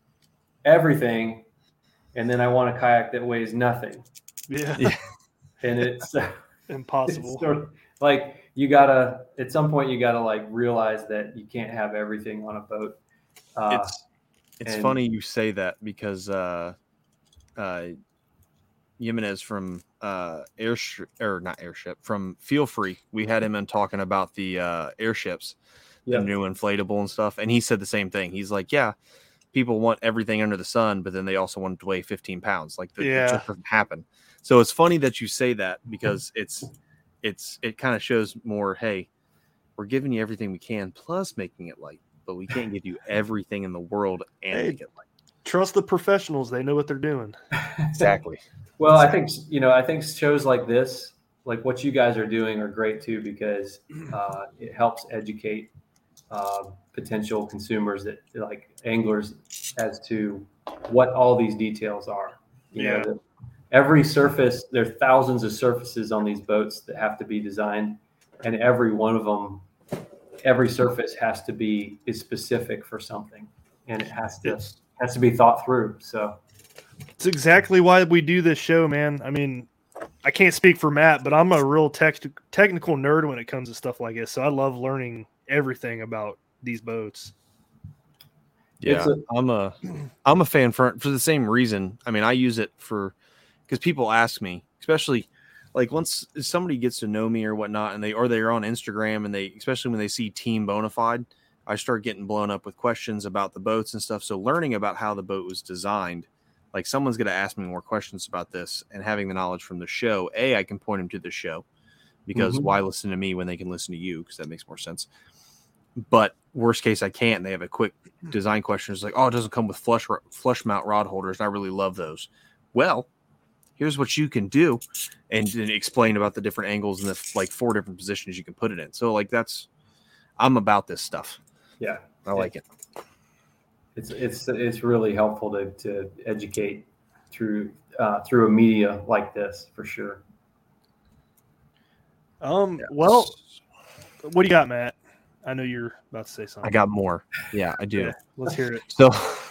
everything, and then I want a kayak that weighs nothing, Yeah. Yeah. and it's. Impossible. It's sort of like you gotta at some point you gotta like realize that you can't have everything on a boat. Uh, It's it's and- funny you say that because uh, uh, Jimenez from uh, airship or not airship from Feel Free, we had him in talking about the uh, airships, Yeah. the new inflatable and stuff, and he said the same thing. He's like, yeah, people want everything under the sun, but then they also want it to weigh fifteen pounds. Like the, Yeah. it just doesn't happen. So it's funny that you say that because it's it's it kind of shows more. Hey, we're giving you everything we can, plus making it light, but we can't give you everything in the world and Hey. make it light. Trust the professionals. They know what they're doing. Exactly. Well, I think you know. I think shows like this, like what you guys are doing, are great too because uh, it helps educate uh, potential consumers that like anglers as to what all these details are. You Yeah. know, that every surface. There are thousands of surfaces on these boats that have to be designed, and every one of them, every surface has to be is specific for something, and it has to It's, has to be thought through. So. it's exactly why we do this show, man. I mean, I can't speak for Matt, but I'm a real tech, technical nerd when it comes to stuff like this. So I love learning everything about these boats. Yeah, a, I'm a I'm a fan for for the same reason. I mean, I use it for because people ask me, especially like once somebody gets to know me or whatnot, and they or they're on Instagram, and they especially when they see Team Bonafide, I start getting blown up with questions about the boats and stuff. So learning about how the boat was designed, like someone's going to ask me more questions about this, and having the knowledge from the show, A, I can point them to the show because Mm-hmm. why listen to me when they can listen to you? Because that makes more sense. But worst case, I can't. And they have a quick design question. It's like, oh, it doesn't come with flush flush mount rod holders. And I really love those. Well, here's what you can do, and, and explain about the different angles and the like four different positions you can put it in. So like that's, I'm about this stuff. Yeah, I like it. It's it's it's really helpful to to educate through uh, through a media like this for sure. Um. Well, what do you got, Matt? I know you're about to say something. I got more. Yeah, I do. Yeah, let's hear it. So,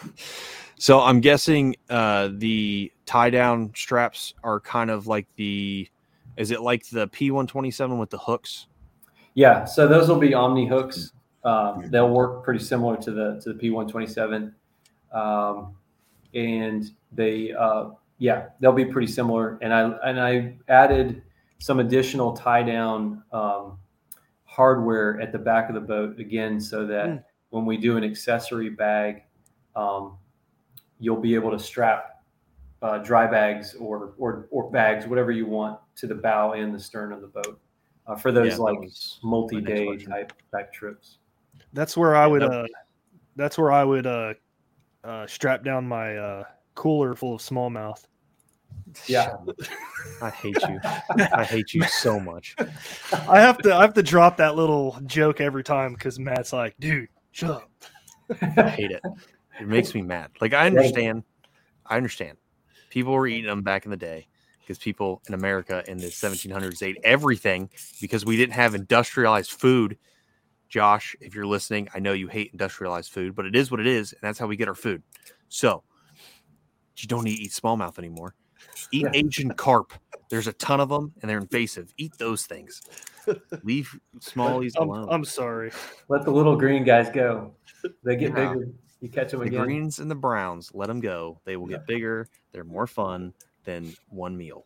so I'm guessing uh, the tie down straps are kind of like the, is it like the P one twenty-seven with the hooks? Yeah, so those will be Omni hooks. Um, they'll work pretty similar to the to the P one twenty-seven, um, and they uh, yeah they'll be pretty similar. And I and I added some additional tie down um, hardware at the back of the boat again, so that mm. when we do an accessory bag, um, you'll be able to strap uh, dry bags or, or or bags, whatever you want, to the bow and the stern of the boat uh, for those yeah, like multi-day type type trips. That's where I would. Uh, that's where I would uh, uh, strap down my uh, cooler full of smallmouth. Yeah, I hate you. I hate you so much. I have to. I have to drop that little joke every time because Matt's like, "Dude, shut up." I hate it. It makes me mad. Like I understand. I understand. People were eating them back in the day because people in America in the seventeen hundreds ate everything because we didn't have industrialized food. Josh, if you're listening, I know you hate industrialized food, but it is what it is, and that's how we get our food. So you don't need to eat smallmouth anymore. Eat yeah. Asian carp. There's a ton of them, and they're invasive. Eat those things. Leave smallies I'm, alone. I'm sorry. Let the little green guys go. They get yeah. bigger. You catch them the again. The greens and the browns, let them go. They will get yeah. bigger. They're more fun than one meal.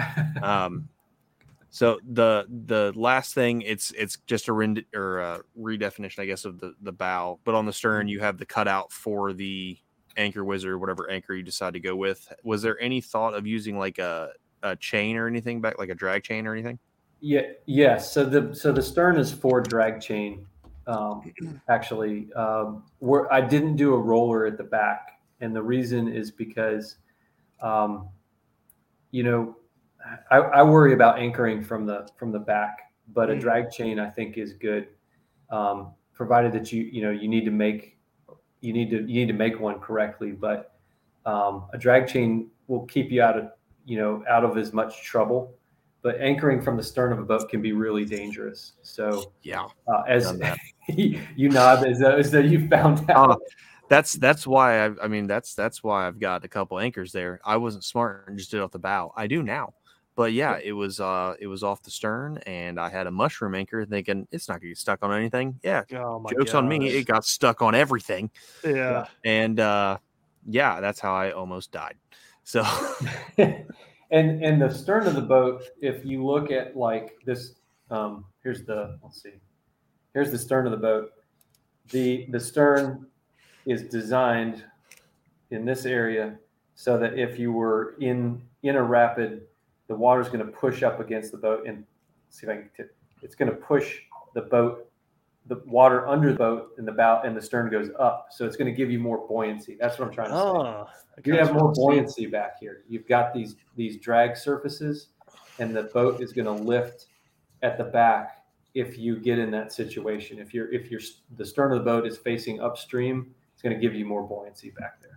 Um. So the the last thing, it's it's just a rend- or a redefinition, I guess, of the, the bow. But on the stern, you have the cutout for the Anchor Wizard, whatever anchor you decide to go with. Was there any thought of using like a, a chain or anything back, like a drag chain or anything? Yeah, yes. So the so the stern is for drag chain. Um, actually, um, where I didn't do a roller at the back, and the reason is because, um, you know. I, I worry about anchoring from the from the back, but a drag chain I think is good, um, provided that you you know you need to make you need to you need to make one correctly. But um, a drag chain will keep you out of you know out of as much trouble. But anchoring from the stern of a boat can be really dangerous. So yeah, uh, as you nod as though, as though you found out. Uh, That's that's why I I mean that's that's why I've got a couple anchors there. I wasn't smart and just did it off the bow. I do now. But yeah, it was uh, it was off the stern, and I had a mushroom anchor, thinking it's not gonna get stuck on anything. Yeah, oh my jokes gosh. on me. It got stuck on everything. Yeah, and uh, yeah, that's how I almost died. So, and and the stern of the boat, if you look at like this, um, here's the let's see, here's the stern of the boat. The the stern is designed in this area so that if you were in in a rapid, the water is going to push up against the boat, and see if I can. T- it's going to push the boat, the water under the boat, and the bow and the stern goes up. So it's going to give you more buoyancy. That's what I'm trying to oh, say. You have more buoyancy back here. You've got these these drag surfaces, and the boat is going to lift at the back if you get in that situation. If you're if you're the stern of the boat is facing upstream, it's going to give you more buoyancy back there.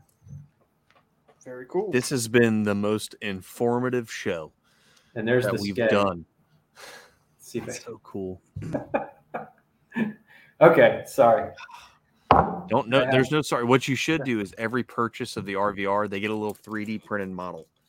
Very cool. This has been the most informative show. And there's that the we've skeg. done. See if I... so cool. Okay, sorry. Don't know. There's no sorry. What you should do is every purchase of the R V R, they get a little three D printed model.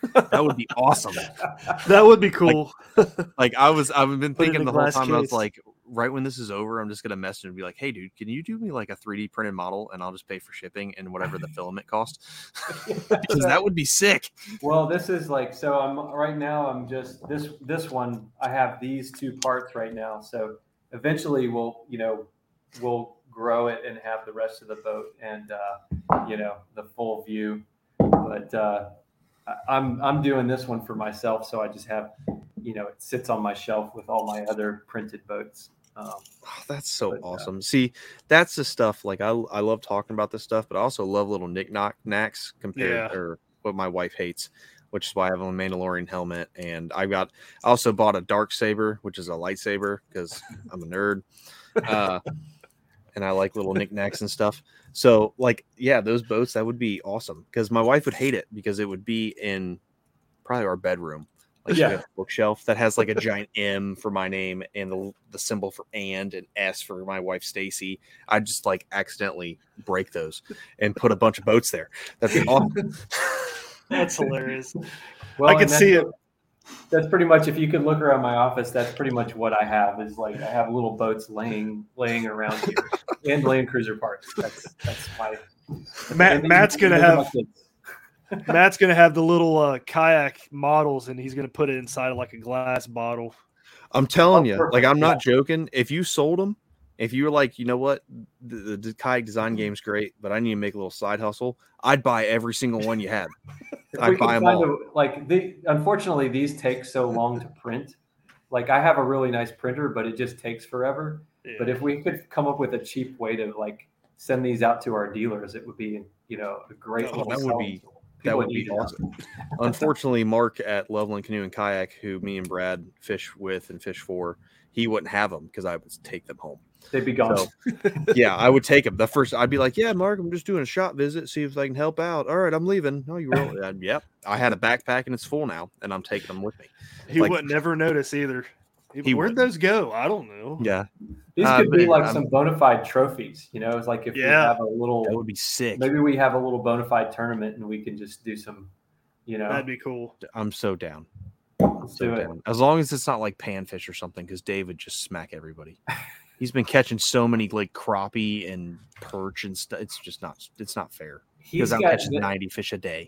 That would be awesome. That would be cool. Like, like I was, I've been Put it thinking in the a whole glass time. I was case. like, right when this is over, I'm just gonna message and be like, "Hey, dude, can you do me like a three D printed model, and I'll just pay for shipping and whatever the filament costs, because that would be sick." Well, this is like so. I'm right now. I'm just this this one. I have these two parts right now. So eventually, we'll you know we'll grow it and have the rest of the boat and uh, you know the full view. But uh, I- I'm I'm doing this one for myself. So I just have you know it sits on my shelf with all my other printed boats. Um, Oh, that's so But, uh, awesome. See, that's the stuff. Like I, I love talking about this stuff, but I also love little knick-knack knacks compared Yeah. or what my wife hates, which is why I have a Mandalorian helmet. And I got, I also bought a dark saber, which is a lightsaber because I'm a nerd. Uh, and I like little knickknacks and stuff. So, like, yeah, those boats that would be awesome because my wife would hate it because it would be in probably our bedroom. Like Yeah. we have a bookshelf that has like a giant M for my name and the, the symbol for and and S for my wife Stacy. I just like accidentally break those and put a bunch of boats there. That'd be awesome. That's hilarious. Well, I can and that's- see it. That's pretty much if you could look around my office. That's pretty much what I have. Is like I have little boats laying laying around here and Land Cruiser parts. That's that's my. Matt, and Matt's these- gonna these are my have kids. Matt's gonna have the little uh, kayak models, and he's gonna put it inside of like a glass bottle. I'm telling Oh, you, perfect. like I'm not Yeah. joking. If you sold them, if you were like, you know what, the, the, the kayak design game's great, but I need to make a little side hustle, I'd buy every single one you had. If I'd we buy could them find all. a- like the unfortunately these take so long to print. Like I have a really nice printer, but it just takes forever. Yeah. But if we could come up with a cheap way to like send these out to our dealers, it would be you know a great. Oh, little that would selling be- tool. That People would be need it. awesome. Unfortunately, Mark at Loveland Canoe and Kayak, who me and Brad fish with and fish for, he wouldn't have them because I would take them home. They'd be gone. So, yeah, I would take them. The first, I'd be like, "Yeah, Mark, I'm just doing a shop visit, see if I can help out." All right, I'm leaving. No, you will. I'd, yep, I had a backpack and it's full now, and I'm taking them with me. He like- wouldn't never notice either. He, He Where'd wouldn't. those go? I don't know. Yeah, These Uh, could be but, like um, some bona fide trophies, you know. It's like if we Yeah. have a little, that would be sick. maybe we have a little bona fide tournament and we can just do some, you know, That'd be cool. I'm so down. let's So do it. down. As long as it's not like panfish or something, because Dave would just smack everybody. He's been catching so many like crappie and perch and stuff. It's just not. It's not fair. He's Because I'm got catching the- ninety fish a day.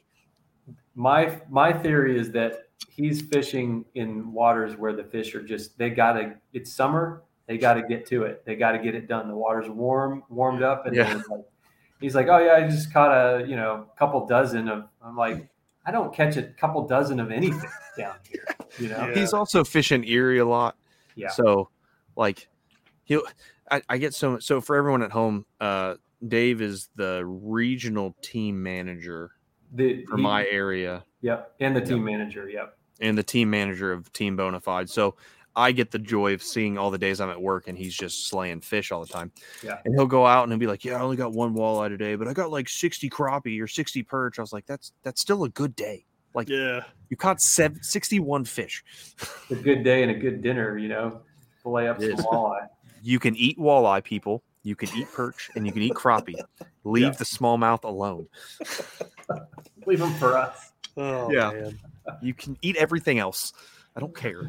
my my theory is that he's fishing in waters where the fish are just they gotta. It's summer. They got to get to it. They got to get it done. The water's warm, warmed up, and Yeah. then it's like, he's like, "Oh yeah, I just caught a you know couple dozen of." I'm like, I don't catch a couple dozen of anything down here. You know, Yeah. He's also fishing Erie a lot. Yeah. So, like, he'll. I, I get so so for everyone at home. Uh, Dave is the regional team manager the for he- my area Yep, and the team manager. Yep. and the team manager of Team Bonafide. So I get the joy of seeing all the days I'm at work and he's just slaying fish all the time. Yeah. And he'll go out and he'll be like, "Yeah, I only got one walleye today, but I got like sixty crappie or sixty perch." I was like, "That's that's still a good day. Like Yeah. you caught seven, sixty-one fish. A good day and a good dinner. You know, fillet up It some is. walleye. You can eat walleye, people. You can eat perch and you can eat crappie. Leave Yeah. the smallmouth alone. Leave them for us. Oh, Yeah. man. You can eat everything else. I don't care."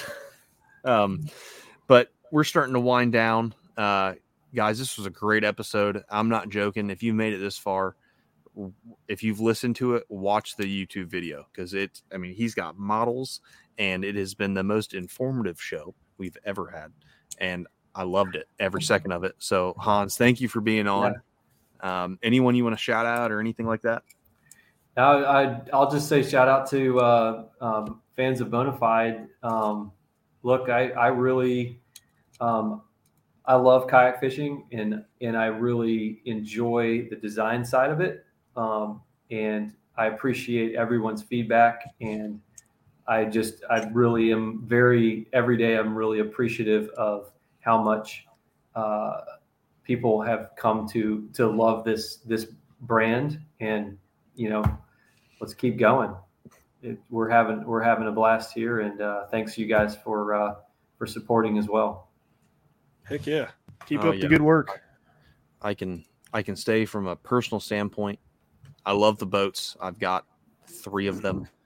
Um, but we're starting to wind down. Uh, guys, this was a great episode. I'm not joking. If you made it this far, if you've listened to it, watch the YouTube video because it, I mean, he's got models and it has been the most informative show we've ever had. And I loved it, every second of it. So, Hans, thank you for being on. Um, anyone you want to shout out or anything like that? Now, I, I'll just say shout out to uh, um, fans of Bonafide. Um, look, I, I really, um, I love kayak fishing, and and I really enjoy the design side of it. Um, and I appreciate everyone's feedback, and I just, I really am very every day. I'm really appreciative of how much uh, people have come to to love this this brand, and you know. Let's keep going. It, we're having we're having a blast here, and uh, thanks you guys for uh, for supporting as well. Heck yeah. Keep Oh, up yeah. the good work. I can I can say from a personal standpoint, I love the boats. I've got three of them.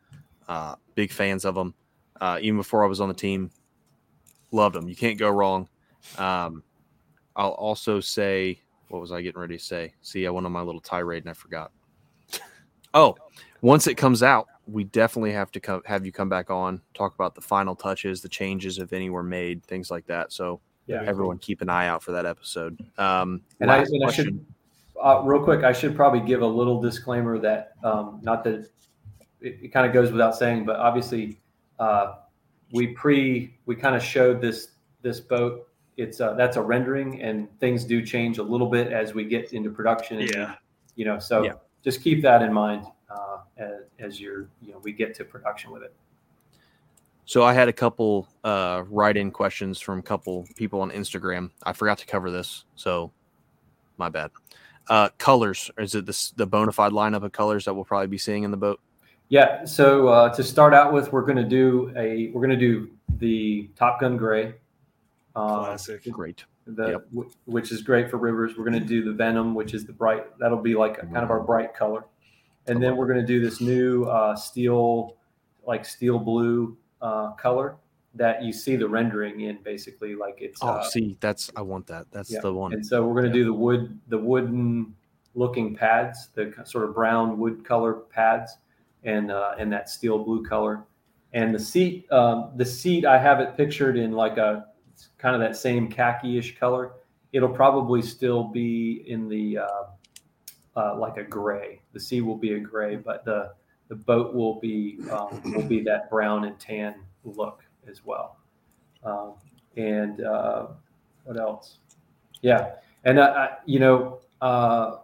Uh, big fans of them. Uh, even before I was on the team, loved them. You can't go wrong. Um, I'll also say, what was I getting ready to say? See, I went on my little tirade and I forgot. Oh, once it comes out, we definitely have to come, have you come back on, talk about the final touches, the changes, if any were made, things like that. So Yeah. everyone keep an eye out for that episode. Um, And I, last and I question. should, uh, real quick, I should probably give a little disclaimer that, um, not that it, it kind of goes without saying, but obviously uh, we pre, we kind of showed this, this boat. It's uh, that's a rendering, and things do change a little bit as we get into production. And, Yeah. You know, so Yeah. just keep that in mind uh, as, as you're, you know, we get to production with it. So I had a couple uh, write-in questions from a couple people on Instagram. I forgot to cover this, so my bad. Uh, colors. Is it this, the bona fide lineup of colors that we'll probably be seeing in the boat? Yeah. So uh, to start out with, we're going to do a we're going to do the Top Gun gray. Uh, Classic. Great. The Yep. w- which is great for rivers. We're going to do the Venom, which is the bright. That'll be like a, kind of our bright color, and then we're going to do this new uh, steel, like steel blue uh, color that you see the rendering in. Basically, like it's. Oh, uh, see, that's I want that. That's yeah. the one. And so we're going to Yeah. do the wood, the wooden looking pads, the sort of brown wood color pads, and uh, and that steel blue color, and the seat. Um, the seat I have it pictured in like a kind of that same khaki-ish color. It'll probably still be in the uh, uh, like a gray. The seat will be a gray, but the the boat will be um, will be that brown and tan look as well. Um, and uh, what else? Yeah, and I, I you know, uh,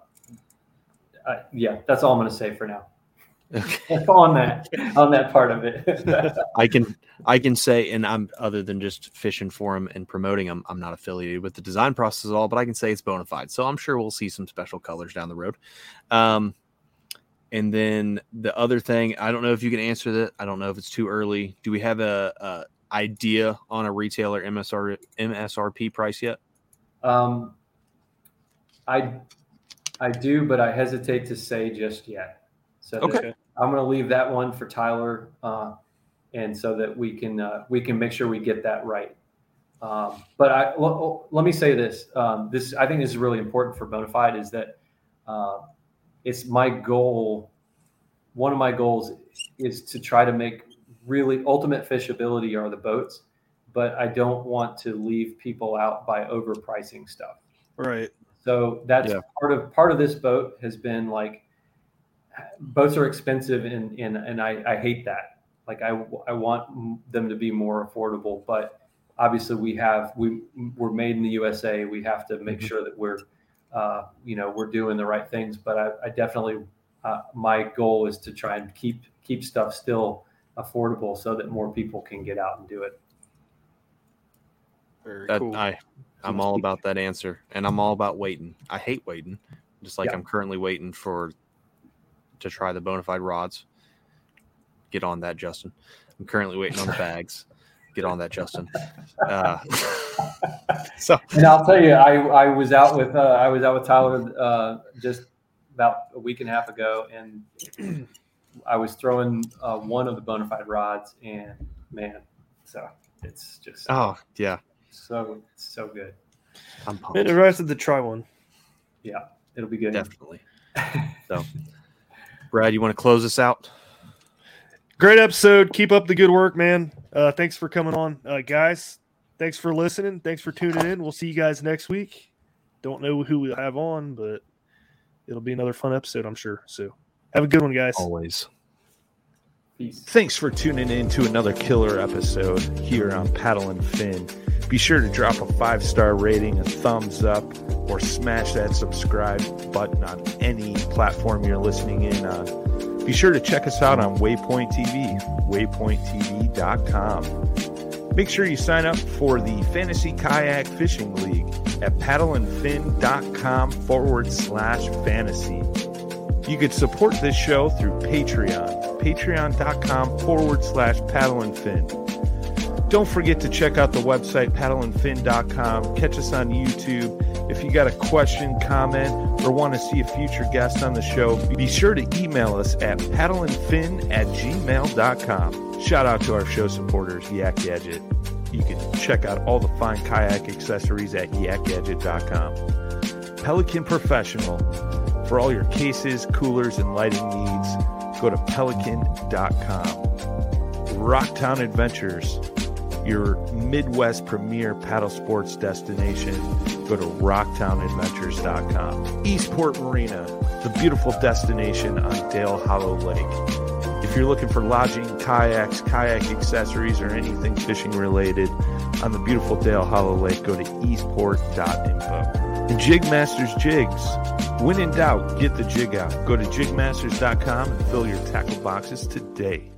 I, yeah, that's all I'm going to say for now. Okay. on that, on that part of it. I can I can say, and I'm other than just fishing for them and promoting them, I'm not affiliated with the design process at all, but I can say it's bona fide. So I'm sure we'll see some special colors down the road. Um, and then the other thing, I don't know if you can answer that. I don't know if it's too early. Do we have a, a idea on a retailer M S R M S R P price yet? Um, I, I do, but I hesitate to say just yet. So Okay. that- I'm going to leave that one for Tyler, uh, and so that we can uh, we can make sure we get that right. Um, but I l- let me say this: um, this I think this is really important for Bonafide is that uh, it's my goal. One of my goals is to try to make really ultimate fishability are the boats, but I don't want to leave people out by overpricing stuff. Right. So that's Yeah. part of part of this boat has been like boats are expensive and and and I, I hate that. Like I I want them to be more affordable, but obviously we have we we're made in the U S A. We have to make sure that we're uh, you know we're doing the right things. But I, I definitely uh, my goal is to try and keep keep stuff still affordable so that more people can get out and do it. Very That cool. I I'm all about that answer, and I'm all about waiting. I hate waiting, just like Yeah. I'm currently waiting for to try the Bonafide rods. Get on that, Justin. I'm currently waiting on the bags. Get on that, Justin. Uh, so And I'll tell you, I, I was out with uh, I was out with Tyler uh, just about a week and a half ago, and I was throwing uh, one of the Bonafide rods, and man, so it's just oh yeah, so so good. I'm pumped. Interested to try one. Yeah, it'll be good. Definitely. So, Brad, you want to close this out? Great episode. Keep up the good work, man. Uh, thanks for coming on, uh, guys. Thanks for listening. Thanks for tuning in. We'll see you guys next week. Don't know who we'll have on, but it'll be another fun episode, I'm sure. So have a good one, guys. Always. Peace. Thanks for tuning in to another killer episode here on Paddle and Fin. Be sure to drop a five-star rating, a thumbs up, or smash that subscribe button on any platform you're listening in on. Be sure to check us out on Waypoint T V, waypoint t v dot com. Make sure you sign up for the Fantasy Kayak Fishing League at paddleandfin.com forward slash fantasy. You could support this show through Patreon, patreon.com forward slash paddleandfin. Don't forget to check out the website, paddle and fin dot com. Catch us on YouTube. If you got a question, comment, or want to see a future guest on the show, be sure to email us at paddle and fin at gmail dot com. Shout out to our show supporters, Yak Gadget. You can check out all the fine kayak accessories at yak gadget dot com. Pelican Professional. For all your cases, coolers, and lighting needs, go to pelican dot com. Rocktown Adventures, your Midwest premier paddle sports destination. Go to rocktown adventures dot com. Eastport Marina, the beautiful destination on Dale Hollow Lake. If you're looking for lodging, kayaks, kayak accessories, or anything fishing related on the beautiful Dale Hollow Lake, go to eastport dot info. And Jigmasters Jigs. When in doubt, get the jig out. Go to jig masters dot com and fill your tackle boxes today.